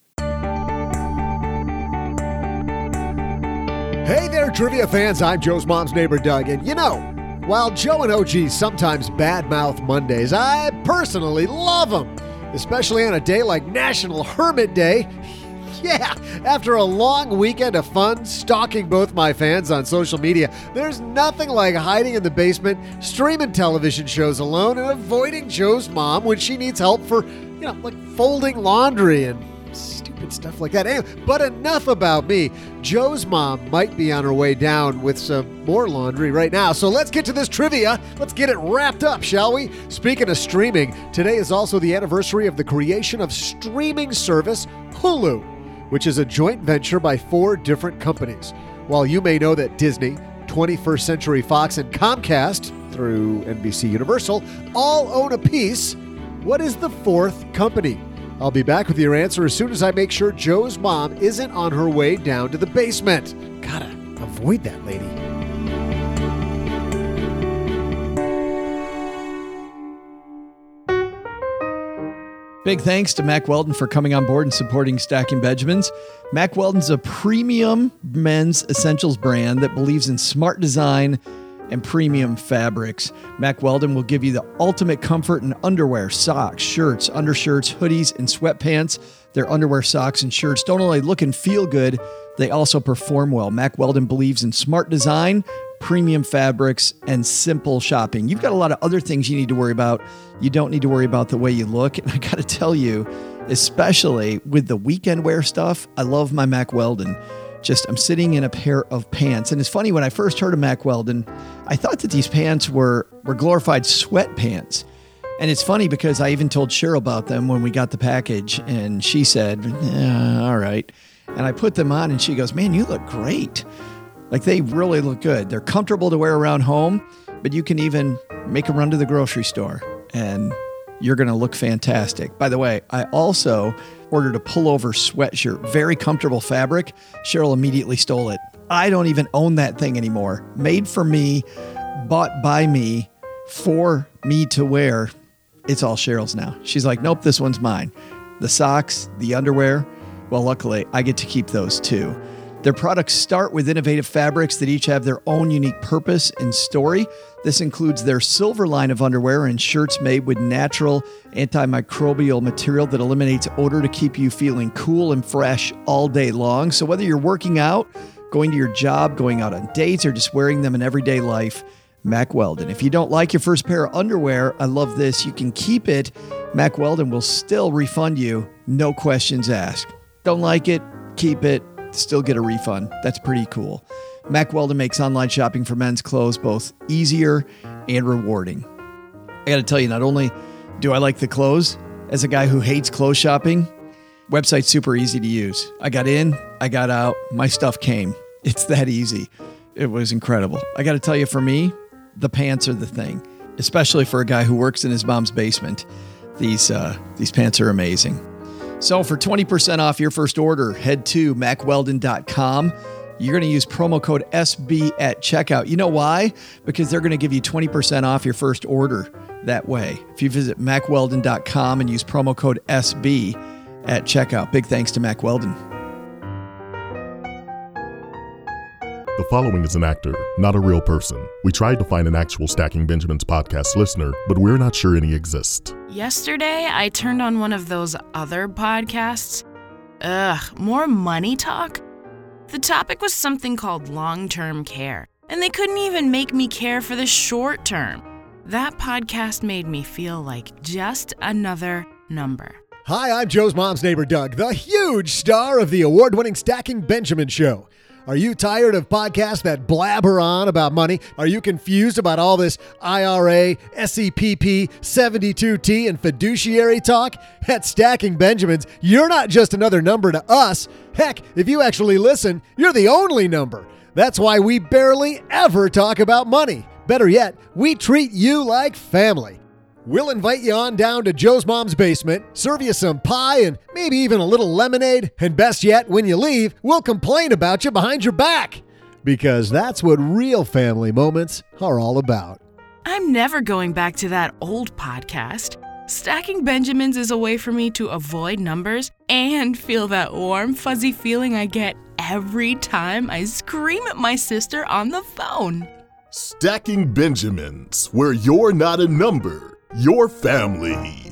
Hey there, trivia fans. I'm Joe's mom's neighbor, Doug. And while Joe and OG sometimes badmouth Mondays, I personally love them, especially on a day like National Hermit Day. Yeah, after a long weekend of fun stalking both my fans on social media, there's nothing like hiding in the basement, streaming television shows alone, and avoiding Joe's mom when she needs help for, like folding laundry and stupid stuff like that. Anyway, but enough about me. Joe's mom might be on her way down with some more laundry right now. So let's get to this trivia. Let's get it wrapped up, shall we? Speaking of streaming, today is also the anniversary of the creation of streaming service Hulu, which is a joint venture by 4 different companies. While you may know that Disney, 21st Century Fox, and Comcast, through NBC Universal, all own a piece, what is the 4th company? I'll be back with your answer as soon as I make sure Joe's mom isn't on her way down to the basement. Gotta avoid that lady. Big thanks to Mack Weldon for coming on board and supporting Stacking Benjamins. Mack Weldon's a premium men's essentials brand that believes in smart design and premium fabrics. Mack Weldon will give you the ultimate comfort in underwear, socks, shirts, undershirts, hoodies, and sweatpants. Their underwear, socks, and shirts don't only look and feel good, they also perform well. Mack Weldon believes in smart design, premium fabrics, and simple shopping. You've got a lot of other things you need to worry about. You don't need to worry about the way you look. And I got to tell you, especially with the weekend wear stuff, I love my Mack Weldon. I'm sitting in a pair of pants. And it's funny, when I first heard of Mack Weldon, I thought that these pants were glorified sweatpants. And it's funny because I even told Cheryl about them when we got the package, and she said, all right. And I put them on and she goes, man, you look great. Like, they really look good. They're comfortable to wear around home, but you can even make a run to the grocery store and you're going to look fantastic. By the way, I also ordered a pullover sweatshirt, very comfortable fabric. Cheryl immediately stole it. I don't even own that thing anymore. Made for me, bought by me, for me to wear. It's all Cheryl's now. She's like, nope, this one's mine. The socks, the underwear, well, luckily, I get to keep those too. Their products start with innovative fabrics that each have their own unique purpose and story. This includes their silver line of underwear and shirts made with natural antimicrobial material that eliminates odor to keep you feeling cool and fresh all day long. So whether you're working out, going to your job, going out on dates, or just wearing them in everyday life, Mack Weldon. If you don't like your first pair of underwear, I love this. You can keep it. Mack Weldon will still refund you, no questions asked. Don't like it, keep it. Still get a refund. That's pretty cool. Mack Weldon makes online shopping for men's clothes both easier and rewarding. I got to tell you, not only do I like the clothes, as a guy who hates clothes shopping, website's super easy to use. I got in, I got out, my stuff came. It's that easy. It was incredible. I got to tell you, for me, the pants are the thing, especially for a guy who works in his mom's basement. These pants are amazing. So for 20% off your first order, head to MacWeldon.com. You're going to use promo code SB at checkout. You know why? Because they're going to give you 20% off your first order that way. If you visit MacWeldon.com and use promo code SB at checkout. Big thanks to Mack Weldon. The following is an actor, not a real person. We tried to find an actual Stacking Benjamins podcast listener, but we're not sure any exist. Yesterday, I turned on one of those other podcasts. More money talk? The topic was something called long-term care, and they couldn't even make me care for the short term. That podcast made me feel like just another number. Hi, I'm Joe's mom's neighbor, Doug, the huge star of the award-winning Stacking Benjamin Show. Are you tired of podcasts that blabber on about money? Are you confused about all this IRA, SEPP, 72T, and fiduciary talk? At Stacking Benjamins, you're not just another number to us. Heck, if you actually listen, you're the only number. That's why we barely ever talk about money. Better yet, we treat you like family. We'll invite you on down to Joe's mom's basement, serve you some pie and maybe even a little lemonade, and best yet, when you leave, we'll complain about you behind your back. Because that's what real family moments are all about. I'm never going back to that old podcast. Stacking Benjamins is a way for me to avoid numbers and feel that warm, fuzzy feeling I get every time I scream at my sister on the phone. Stacking Benjamins, where you're not a number. Your family.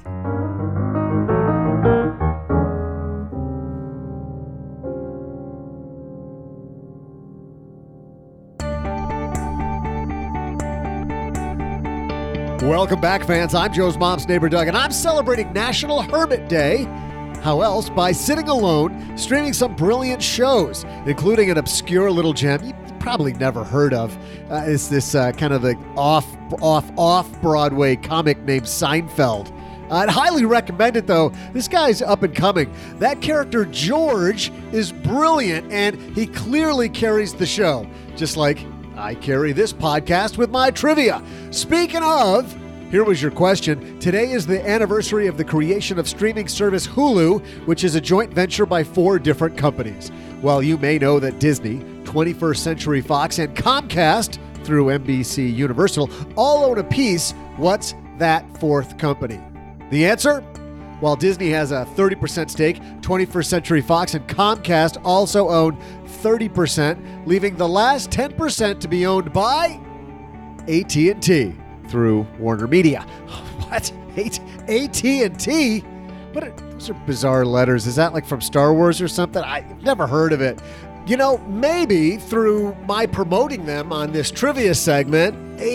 Welcome back, fans. I'm Joe's mom's neighbor, Doug, and I'm celebrating National Hermit Day. How else? By sitting alone, streaming some brilliant shows, including an obscure little gem you probably never heard of. It's this kind of the off-Broadway comic named Seinfeld. I'd highly recommend it, though. This guy's up and coming. That character, George, is brilliant, and he clearly carries the show, just like I carry this podcast with my trivia. Speaking of, here was your question. Today is the anniversary of the creation of streaming service Hulu, which is a joint venture by 4 different companies. While you may know that Disney, 21st Century Fox, and Comcast, through NBC Universal, all own a piece, what's that 4th company? The answer? While Disney has a 30% stake, 21st Century Fox and Comcast also own 30%, leaving the last 10% to be owned by AT&T through Warner Media. What? AT&T? What? Those are bizarre letters. Is that like from Star Wars or something? I've never heard of it. You know, maybe through my promoting them on this trivia segment,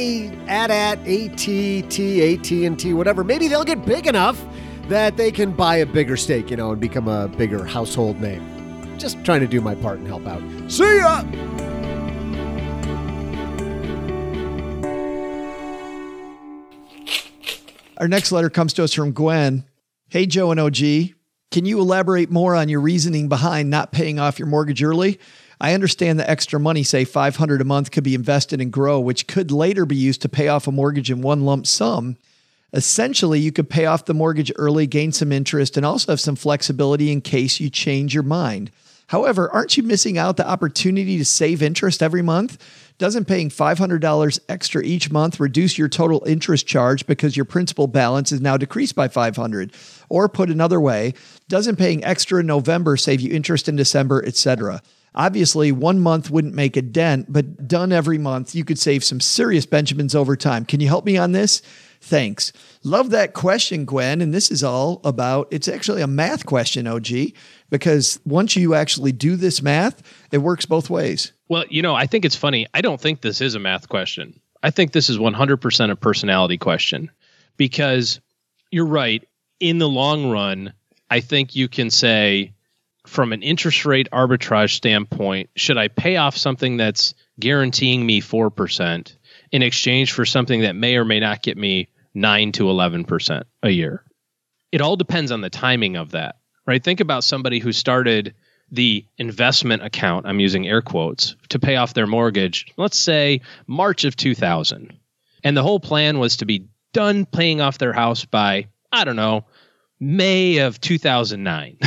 AT&T, whatever, maybe they'll get big enough that they can buy a bigger stake, and become a bigger household name. Just trying to do my part and help out. See ya! Our next letter comes to us from Gwen. Hey, Joe and OG. Can you elaborate more on your reasoning behind not paying off your mortgage early? I understand the extra money, say $500 a month, could be invested and grow, which could later be used to pay off a mortgage in one lump sum. Essentially, you could pay off the mortgage early, gain some interest, and also have some flexibility in case you change your mind. However, aren't you missing out the opportunity to save interest every month? Doesn't paying $500 extra each month reduce your total interest charge because your principal balance is now decreased by $500? Or put another way, doesn't paying extra in November save you interest in December, etc.? Obviously, 1 month wouldn't make a dent, but done every month, you could save some serious Benjamins over time. Can you help me on this? Thanks. Love that question, Gwen. And this is all about, it's actually a math question, OG, because once you actually do this math, it works both ways. Well, I think it's funny. I don't think this is a math question. I think this is 100% a personality question, because you're right. In the long run, I think you can say, from an interest rate arbitrage standpoint, should I pay off something that's guaranteeing me 4% in exchange for something that may or may not get me 9 to 11% a year? It all depends on the timing of that, right? Think about somebody who started the investment account, I'm using air quotes, to pay off their mortgage, let's say March of 2000. And the whole plan was to be done paying off their house by, I don't know, May of 2009.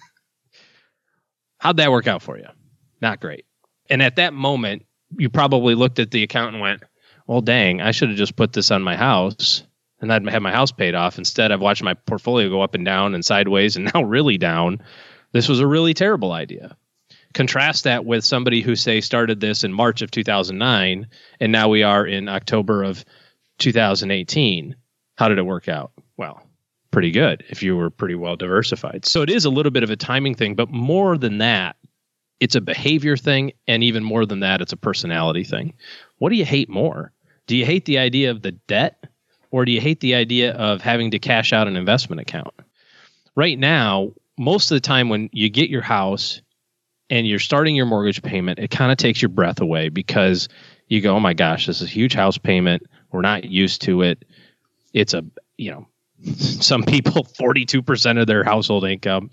How'd that work out for you? Not great. And at that moment, you probably looked at the account and went, well, dang, I should have just put this on my house and I'd have my house paid off. Instead, I've watched my portfolio go up and down and sideways and now really down. This was a really terrible idea. Contrast that with somebody who, say, started this in March of 2009, and now we are in October of 2018. How did it work out? Well, pretty good if you were pretty well diversified. So it is a little bit of a timing thing, but more than that, it's a behavior thing. And even more than that, it's a personality thing. What do you hate more? Do you hate the idea of the debt, or do you hate the idea of having to cash out an investment account? Right now, most of the time when you get your house and you're starting your mortgage payment, it kind of takes your breath away because you go, oh my gosh, this is a huge house payment. We're not used to it. It's some people, 42% of their household income,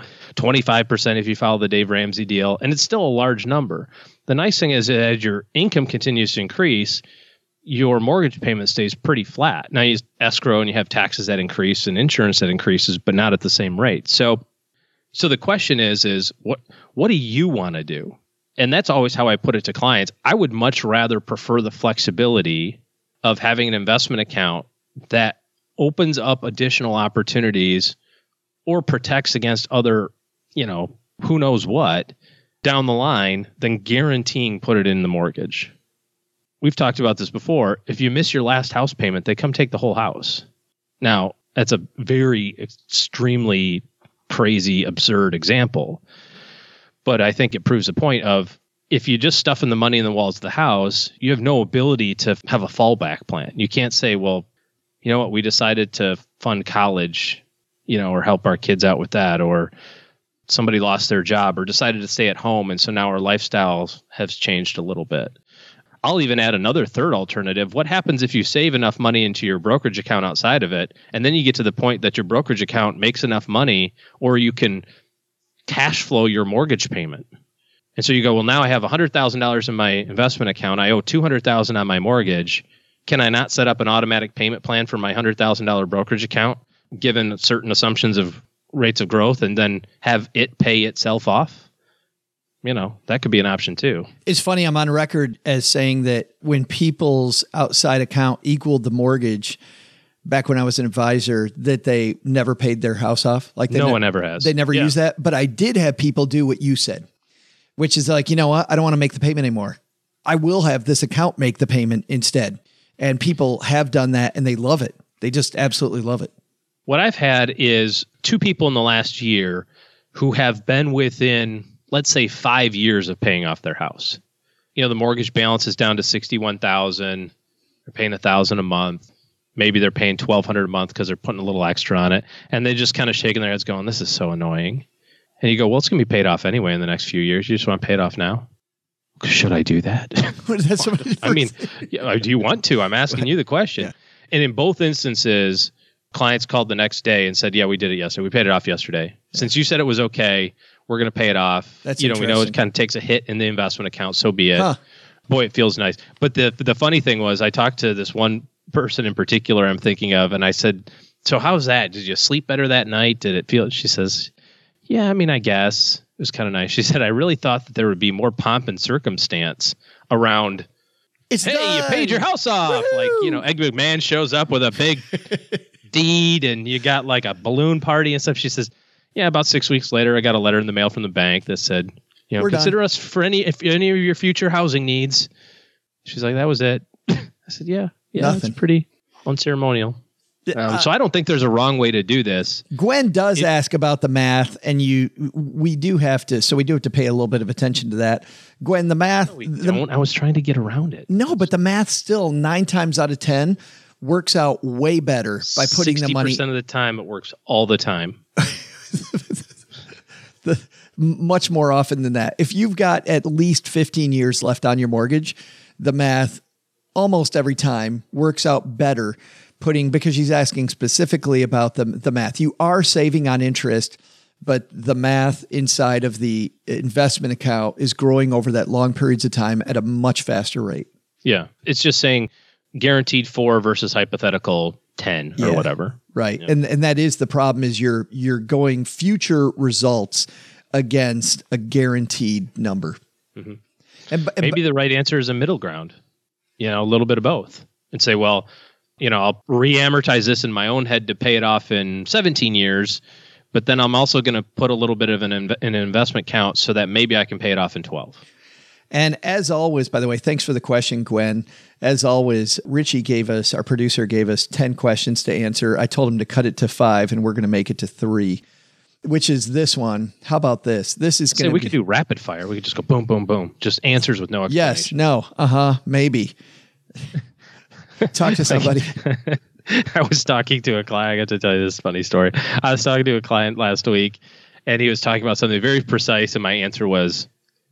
25% if you follow the Dave Ramsey deal, and it's still a large number. The nice thing is as your income continues to increase, your mortgage payment stays pretty flat. Now you escrow and you have taxes that increase and insurance that increases, but not at the same rate. So the question is what do you want to do? And that's always how I put it to clients. I would much rather prefer the flexibility of having an investment account that opens up additional opportunities or protects against other, who knows what down the line than guaranteeing put it in the mortgage. We've talked about this before. If you miss your last house payment, they come take the whole house. Now, that's a very extremely crazy, absurd example. But I think it proves the point of if you just stuff in the money in the walls of the house, you have no ability to have a fallback plan. You can't say, well, you know what, we decided to fund college, or help our kids out with that, or somebody lost their job or decided to stay at home. And so now our lifestyle has changed a little bit. I'll even add another third alternative. What happens if you save enough money into your brokerage account outside of it, and then you get to the point that your brokerage account makes enough money, or you can cash flow your mortgage payment? And so you go, well, now I have $100,000 in my investment account. I owe $200,000 on my mortgage. Can I not set up an automatic payment plan for my $100,000 brokerage account, given certain assumptions of rates of growth, and then have it pay itself off? That could be an option too. It's funny. I'm on record as saying that when people's outside account equaled the mortgage back when I was an advisor, that they never paid their house off. Like no one ever has. They never use that. But I did have people do what you said, which is like, you know what? I don't want to make the payment anymore. I will have this account make the payment instead. And people have done that and they love it. They just absolutely love it. What I've had is 2 people in the last year who have been within, let's say, 5 years of paying off their house. The mortgage balance is down to $61,000. They're paying $1,000 a month. Maybe they're paying $1,200 a month because they're putting a little extra on it. And they just kind of shaking their heads going, this is so annoying. And you go, well, it's going to be paid off anyway in the next few years. You just want to pay it off now? Should I do that? I mean, do you want to? I'm asking you the question. Yeah. And in both instances, clients called the next day and said, yeah, we did it yesterday. We paid it off yesterday. Yeah. Since you said it was okay, we're going to pay it off. That's we know it kind of takes a hit in the investment account. So be it. Huh. Boy, it feels nice. But the funny thing was I talked to this one person in particular I'm thinking of, and I said, so how's that? Did you sleep better that night? Did it feel? She says, yeah, I mean, I guess. It was kind of nice. She said, I really thought that there would be more pomp and circumstance around, hey, done. You paid your house off. Woo-hoo! Like, Ed McMahon shows up with a big deed and you got like a balloon party and stuff. She says, yeah, about 6 weeks later, I got a letter in the mail from the bank that said, consider us for any of your future housing needs. She's like, that was it. I said, yeah, Nothing. It's pretty unceremonial. So I don't think there's a wrong way to do this. Gwen does ask about the math, and we do have to pay a little bit of attention to that. Gwen, the math. No, we don't. I was trying to get around it. No, but the math still 9 times out of 10 works out way better by putting the money. 60% of the time, it works all the time. Much more often than that. If you've got at least 15 years left on your mortgage, the math almost every time works out better. Because she's asking specifically about the math. You are saving on interest, but the math inside of the investment account is growing over that long periods of time at a much faster rate. Yeah. It's just saying guaranteed 4 versus hypothetical 10 or whatever. Right. Yeah. And that is the problem, is you're going future results against a guaranteed number. Mm-hmm. And maybe the right answer is a middle ground, a little bit of both, and say, well, I'll re-amortize this in my own head to pay it off in 17 years, but then I'm also going to put a little bit of an investment count so that maybe I can pay it off in 12. And as always, by the way, thanks for the question, Gwen. As always, Richie our producer gave us 10 questions to answer. I told him to cut it to 5, and we're going to make it to 3, which is this one. How about this? This is going to we could do rapid fire. We could just go boom, boom, boom. Just answers with no explanation. Yes, no, maybe. Talk to somebody. I was talking to a client. I got to tell you this funny story. I was talking to a client last week, and he was talking about something very precise, and my answer was,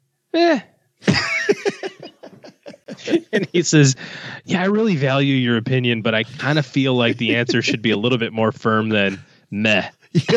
And he says, yeah, I really value your opinion, but I kind of feel like the answer should be a little bit more firm than meh.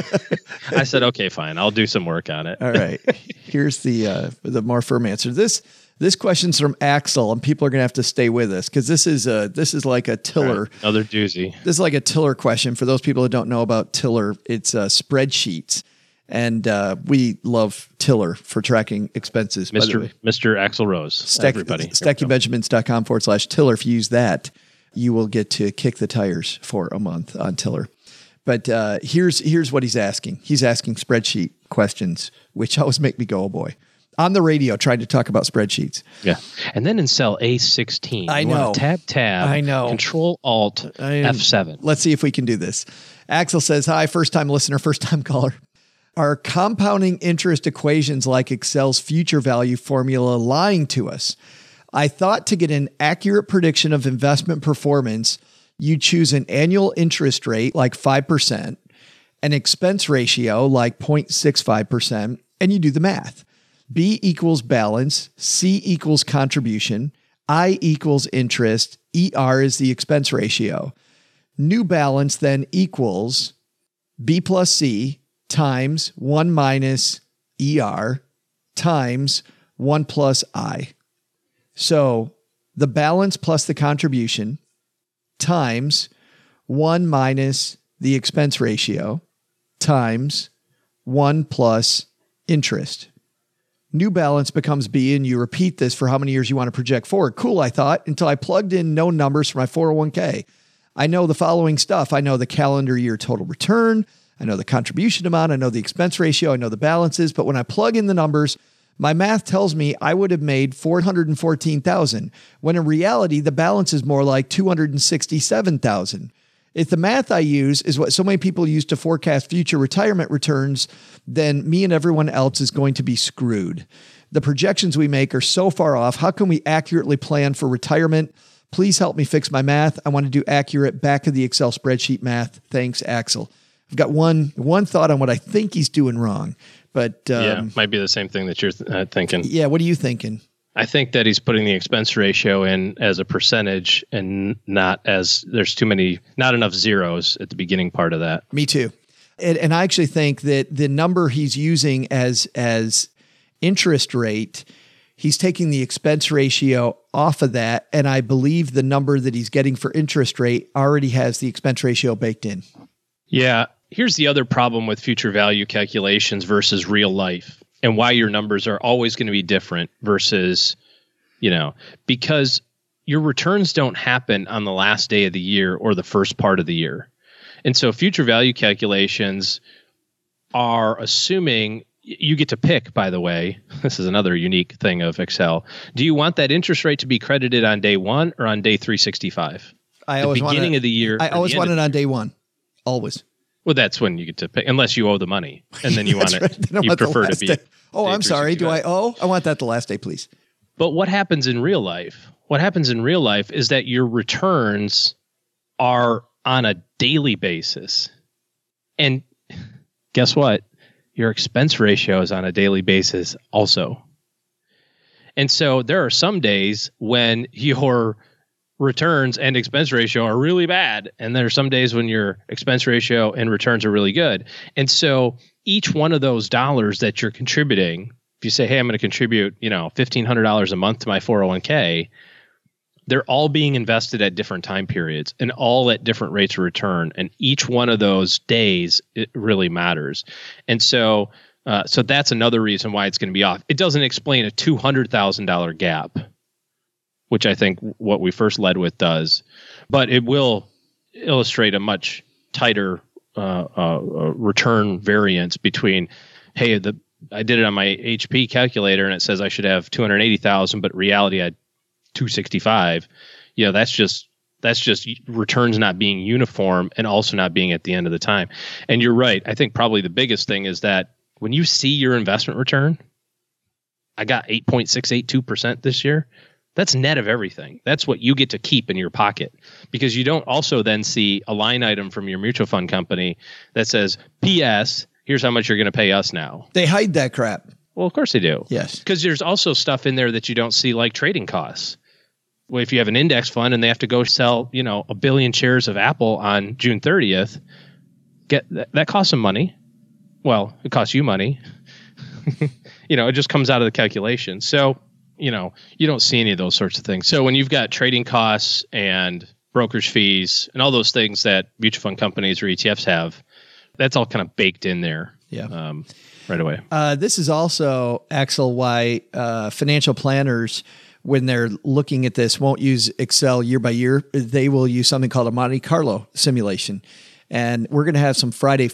I said, okay, fine. I'll do some work on it. All right. Here's the more firm answer. This question's from Axel, and people are going to have to stay with us because this is like a Tiller. Right. Another doozy. This is like a Tiller question. For those people who don't know about Tiller, it's spreadsheets. And we love Tiller for tracking expenses. Mr. Axel Rose. Everybody. StackingBenjamins.com/Tiller. If you use that, you will get to kick the tires for a month on Tiller. But here's what he's asking. He's asking spreadsheet questions, which always make me go, oh boy. On the radio, trying to talk about spreadsheets. Yeah. And then in cell A16, I know. Tab. I know. Control Alt F7. Let's see if we can do this. Axel says, hi, first time listener, first time caller. Are compounding interest equations like Excel's future value formula lying to us? I thought to get an accurate prediction of investment performance, you choose an annual interest rate like 5%, an expense ratio like 0.65%, and you do the math. B equals balance, C equals contribution, I equals interest, ER is the expense ratio. New balance then equals B plus C times 1 minus ER times 1 plus I. So the balance plus the contribution times 1 minus the expense ratio times 1 plus interest. New balance becomes B, and you repeat this for how many years you want to project forward. Cool, I thought, until I plugged in known numbers for my 401k. I know the following stuff. I know the calendar year total return. I know the contribution amount. I know the expense ratio. I know the balances. But when I plug in the numbers, my math tells me I would have made $414,000, when in reality, the balance is more like $267,000. If the math I use is what so many people use to forecast future retirement returns, then me and everyone else is going to be screwed. The projections we make are so far off. How can we accurately plan for retirement? Please help me fix my math. I want to do accurate back of the Excel spreadsheet math. Thanks, Axel. I've got one thought on what I think he's doing wrong, but might be the same thing that you're thinking. Yeah, what are you thinking? I think that he's putting the expense ratio in as a percentage and not as not enough zeros at the beginning part of that. Me too. And I actually think that the number he's using as interest rate, he's taking the expense ratio off of that. And I believe the number that he's getting for interest rate already has the expense ratio baked in. Yeah. Here's the other problem with future value calculations versus real life, and why your numbers are always going to be different versus, because your returns don't happen on the last day of the year or the first part of the year. And so future value calculations are assuming you get to pick, by the way, this is another unique thing of Excel. Do you want that interest rate to be credited on day 1 or on day 365? I always want it on day 1. Always. Well, that's when you get to pick, unless you owe the money, and then you want it. Right. You prefer to be. Oh, I'm sorry. Do I owe? I want that the last day, please. But what happens in real life? What happens in real life is that your returns are on a daily basis, and guess what? Your expense ratio is on a daily basis also. And so there are some days when your returns and expense ratio are really bad. And there are some days when your expense ratio and returns are really good. And so each one of those dollars that you're contributing, if you say, hey, I'm going to contribute, $1,500 a month to my 401k, they're all being invested at different time periods and all at different rates of return. And each one of those days, it really matters. And so that's another reason why it's going to be off. It doesn't explain a $200,000 gap, which I think what we first led with does, but it will illustrate a much tighter return variance between, hey, I did it on my HP calculator and it says I should have 280,000, but reality I had 265. That's just returns not being uniform and also not being at the end of the time. And you're right. I think probably the biggest thing is that when you see your investment return, I got 8.682% this year. That's net of everything. That's what you get to keep in your pocket, because you don't also then see a line item from your mutual fund company that says, P.S., here's how much you're going to pay us now. They hide that crap. Well, of course they do. Yes. Because there's also stuff in there that you don't see, like trading costs. Well, if you have an index fund and they have to go sell, 1 billion shares of Apple on June 30th, that costs them money. Well, it costs you money. It just comes out of the calculation. So, you don't see any of those sorts of things. So when you've got trading costs and brokerage fees and all those things that mutual fund companies or ETFs have, that's all kind of baked in there. Yeah. Right away. This is also, Axel, why financial planners, when they're looking at this, won't use Excel year by year. They will use something called a Monte Carlo simulation. And we're going to have a Friday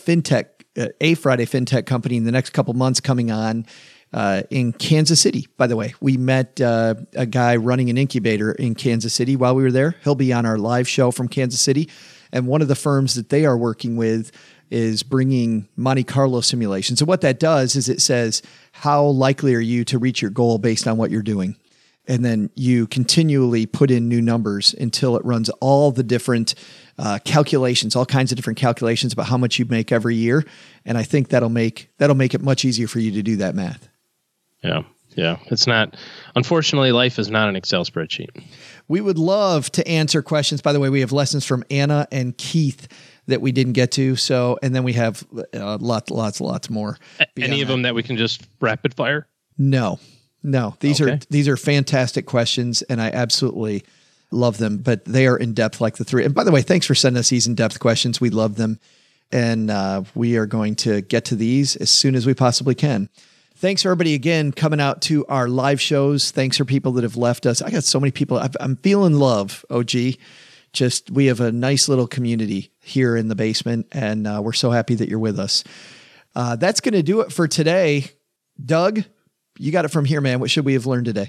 FinTech company in the next couple months coming on in Kansas City. By the way, we met a guy running an incubator in Kansas City while we were there. He'll be on our live show from Kansas City. And one of the firms that they are working with is bringing Monte Carlo simulations. So what that does is it says, how likely are you to reach your goal based on what you're doing? And then you continually put in new numbers until it runs all the different calculations, all kinds of different calculations about how much you make every year. And I think that'll make it much easier for you to do that math. Yeah. It's not, unfortunately, life is not an Excel spreadsheet. We would love to answer questions. By the way, we have lessons from Anna and Keith that we didn't get to. So, and then we have lots more. Any of them that we can just rapid fire? No. These are fantastic questions, and I absolutely love them, but they are in depth like the three. And by the way, thanks for sending us these in-depth questions. We love them. And we are going to get to these as soon as we possibly can. Thanks, everybody, again, coming out to our live shows. Thanks for people that have left us. I got so many people. I'm feeling love, OG. We have a nice little community here in the basement, and we're so happy that you're with us. That's going to do it for today. Doug, you got it from here, man. What should we have learned today?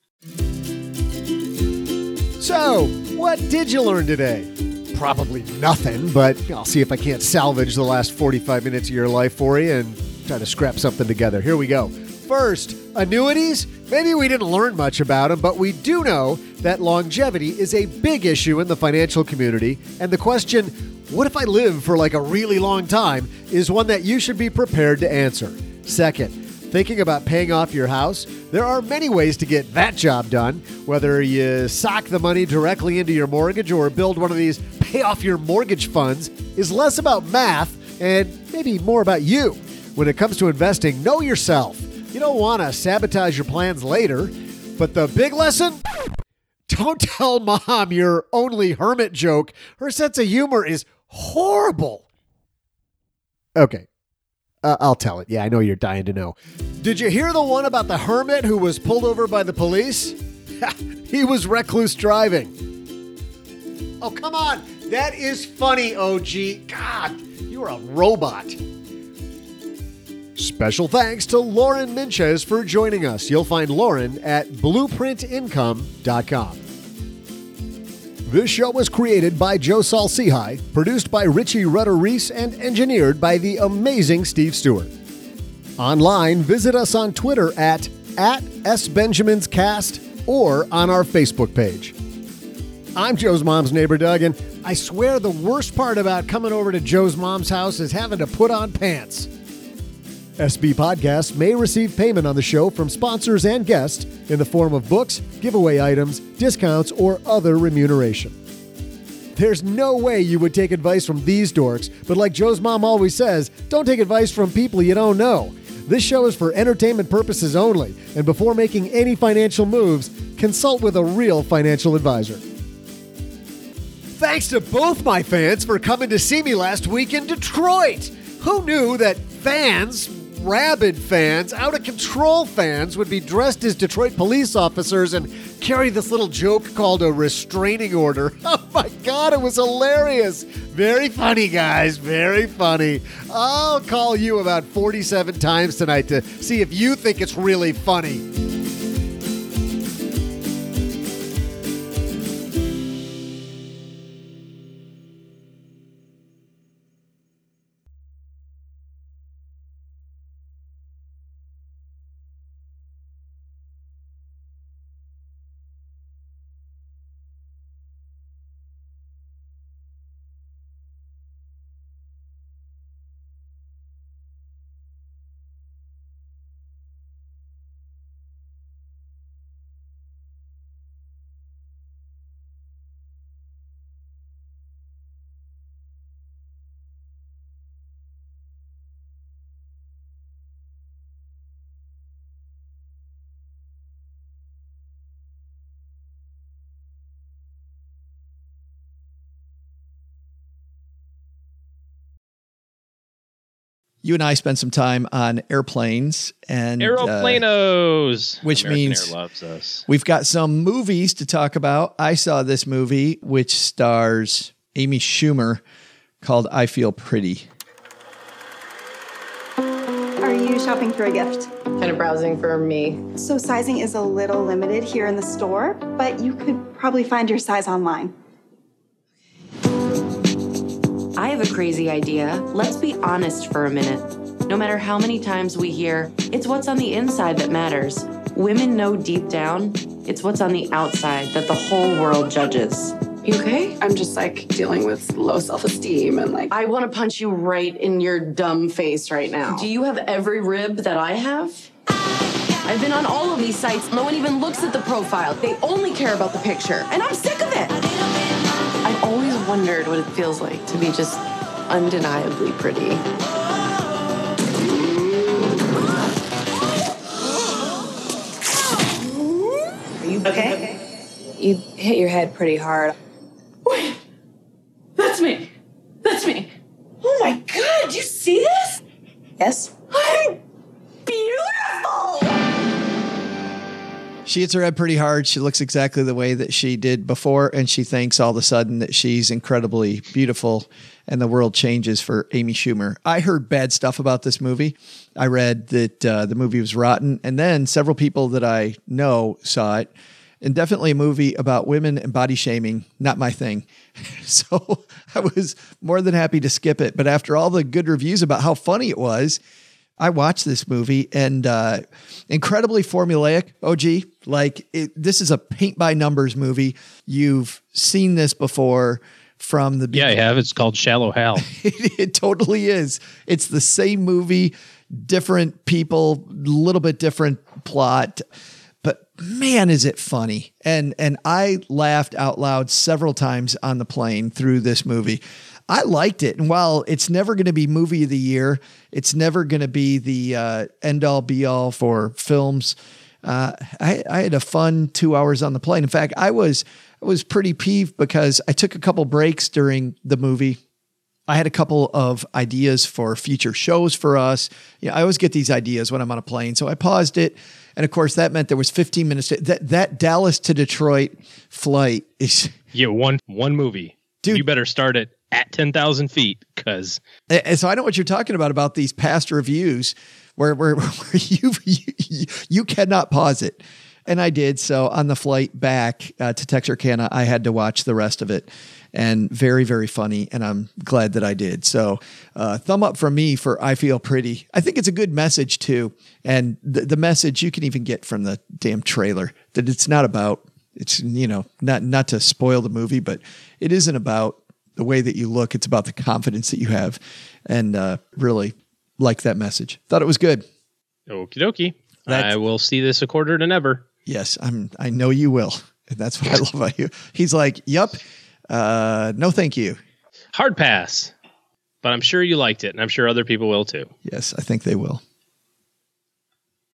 So, what did you learn today? Probably nothing, but I'll see if I can't salvage the last 45 minutes of your life for you and try to scrap something together. Here we go. First, annuities. Maybe we didn't learn much about them, but we do know that longevity is a big issue in the financial community. And the question, what if I live for like a really long time, is one that you should be prepared to answer. Second, thinking about paying off your house? There are many ways to get that job done. Whether you sock the money directly into your mortgage or build one of these pay off your mortgage funds is less about math and maybe more about you. When it comes to investing, know yourself. You don't want to sabotage your plans later. But the big lesson? Don't tell mom your only hermit joke. Her sense of humor is horrible. Okay. I'll tell it. Yeah, I know you're dying to know. Did you hear the one about the hermit who was pulled over by the police? He was recluse driving. Oh, come on. That is funny, OG. God, you're a robot. Special thanks to Lauren Minches for joining us. You'll find Lauren at blueprintincome.com. This show was created by Joe Saul-Sehy, produced by Richie Rutter-Reese, and engineered by the amazing Steve Stewart. Online, visit us on Twitter at @SBenjaminsCast or on our Facebook page. I'm Joe's mom's neighbor, Doug, and I swear the worst part about coming over to Joe's mom's house is having to put on pants. SB Podcasts may receive payment on the show from sponsors and guests in the form of books, giveaway items, discounts, or other remuneration. There's no way you would take advice from these dorks, but like Joe's mom always says, don't take advice from people you don't know. This show is for entertainment purposes only, and before making any financial moves, consult with a real financial advisor. Thanks to both my fans for coming to see me last week in Detroit. Who knew that fans, rabid fans, out-of-control fans would be dressed as Detroit police officers and carry this little joke called a restraining order? Oh my God, it was hilarious. Very funny, guys, very funny. I'll call you about 47 times tonight to see if you think it's really funny. You and I spent some time on airplanes and Aeroplanos, which American means Air loves us. We've got some movies to talk about. I saw this movie, which stars Amy Schumer, called I Feel Pretty. Are you shopping for a gift? Kind of browsing for me. So sizing is a little limited here in the store, but you could probably find your size online. I have a crazy idea. Let's be honest for a minute. No matter how many times we hear, it's what's on the inside that matters. Women know deep down, it's what's on the outside that the whole world judges. You okay? I'm just dealing with low self-esteem and I want to punch you right in your dumb face right now. Do you have every rib that I have? I've been on all of these sites. No one even looks at the profile. They only care about the picture. And I'm sick of it. I've always wondered what it feels like to be just undeniably pretty. Are you okay? You hit your head pretty hard. Wait, that's me. That's me. Oh my God, you see this? Yes? I'm beautiful. She hits her head pretty hard. She looks exactly the way that she did before, and she thinks all of a sudden that she's incredibly beautiful, and the world changes for Amy Schumer. I heard bad stuff about this movie. I read that the movie was rotten, and then several people that I know saw it, and definitely a movie about women and body shaming, not my thing. So I was more than happy to skip it. But after all the good reviews about how funny it was, I watched this movie, and incredibly formulaic. OG, this is a paint by numbers movie. You've seen this before from the beginning. Yeah, I have. It's called Shallow Hal. It totally is. It's the same movie, different people, little bit different plot. But man, is it funny. And I laughed out loud several times on the plane through this movie. I liked it. And while it's never going to be movie of the year, it's never going to be the end all be all for films. I had a fun 2 hours on the plane. In fact, I was pretty peeved because I took a couple breaks during the movie. I had a couple of ideas for future shows for us. I always get these ideas when I'm on a plane. So I paused it. And of course, that meant there was 15 minutes. That Dallas to Detroit flight is... Yeah, one movie. Dude, you better start it at 10,000 feet because... So I know what you're talking about these past reviews where you cannot pause it. And I did. So on the flight back to Texarkana, I had to watch the rest of it. And very, very funny. And I'm glad that I did. So thumb up from me for I Feel Pretty. I think it's a good message too. And the message you can even get from the damn trailer that it's not about, it's, not to spoil the movie, but it isn't about the way that you look. It's about the confidence that you have. And really like that message. Thought it was good. Okie dokie. I will see this a quarter to never. Yes, I know you will. And that's what I love about you. He's like, yup. No, thank you. Hard pass, but I'm sure you liked it, and I'm sure other people will too. Yes, I think they will.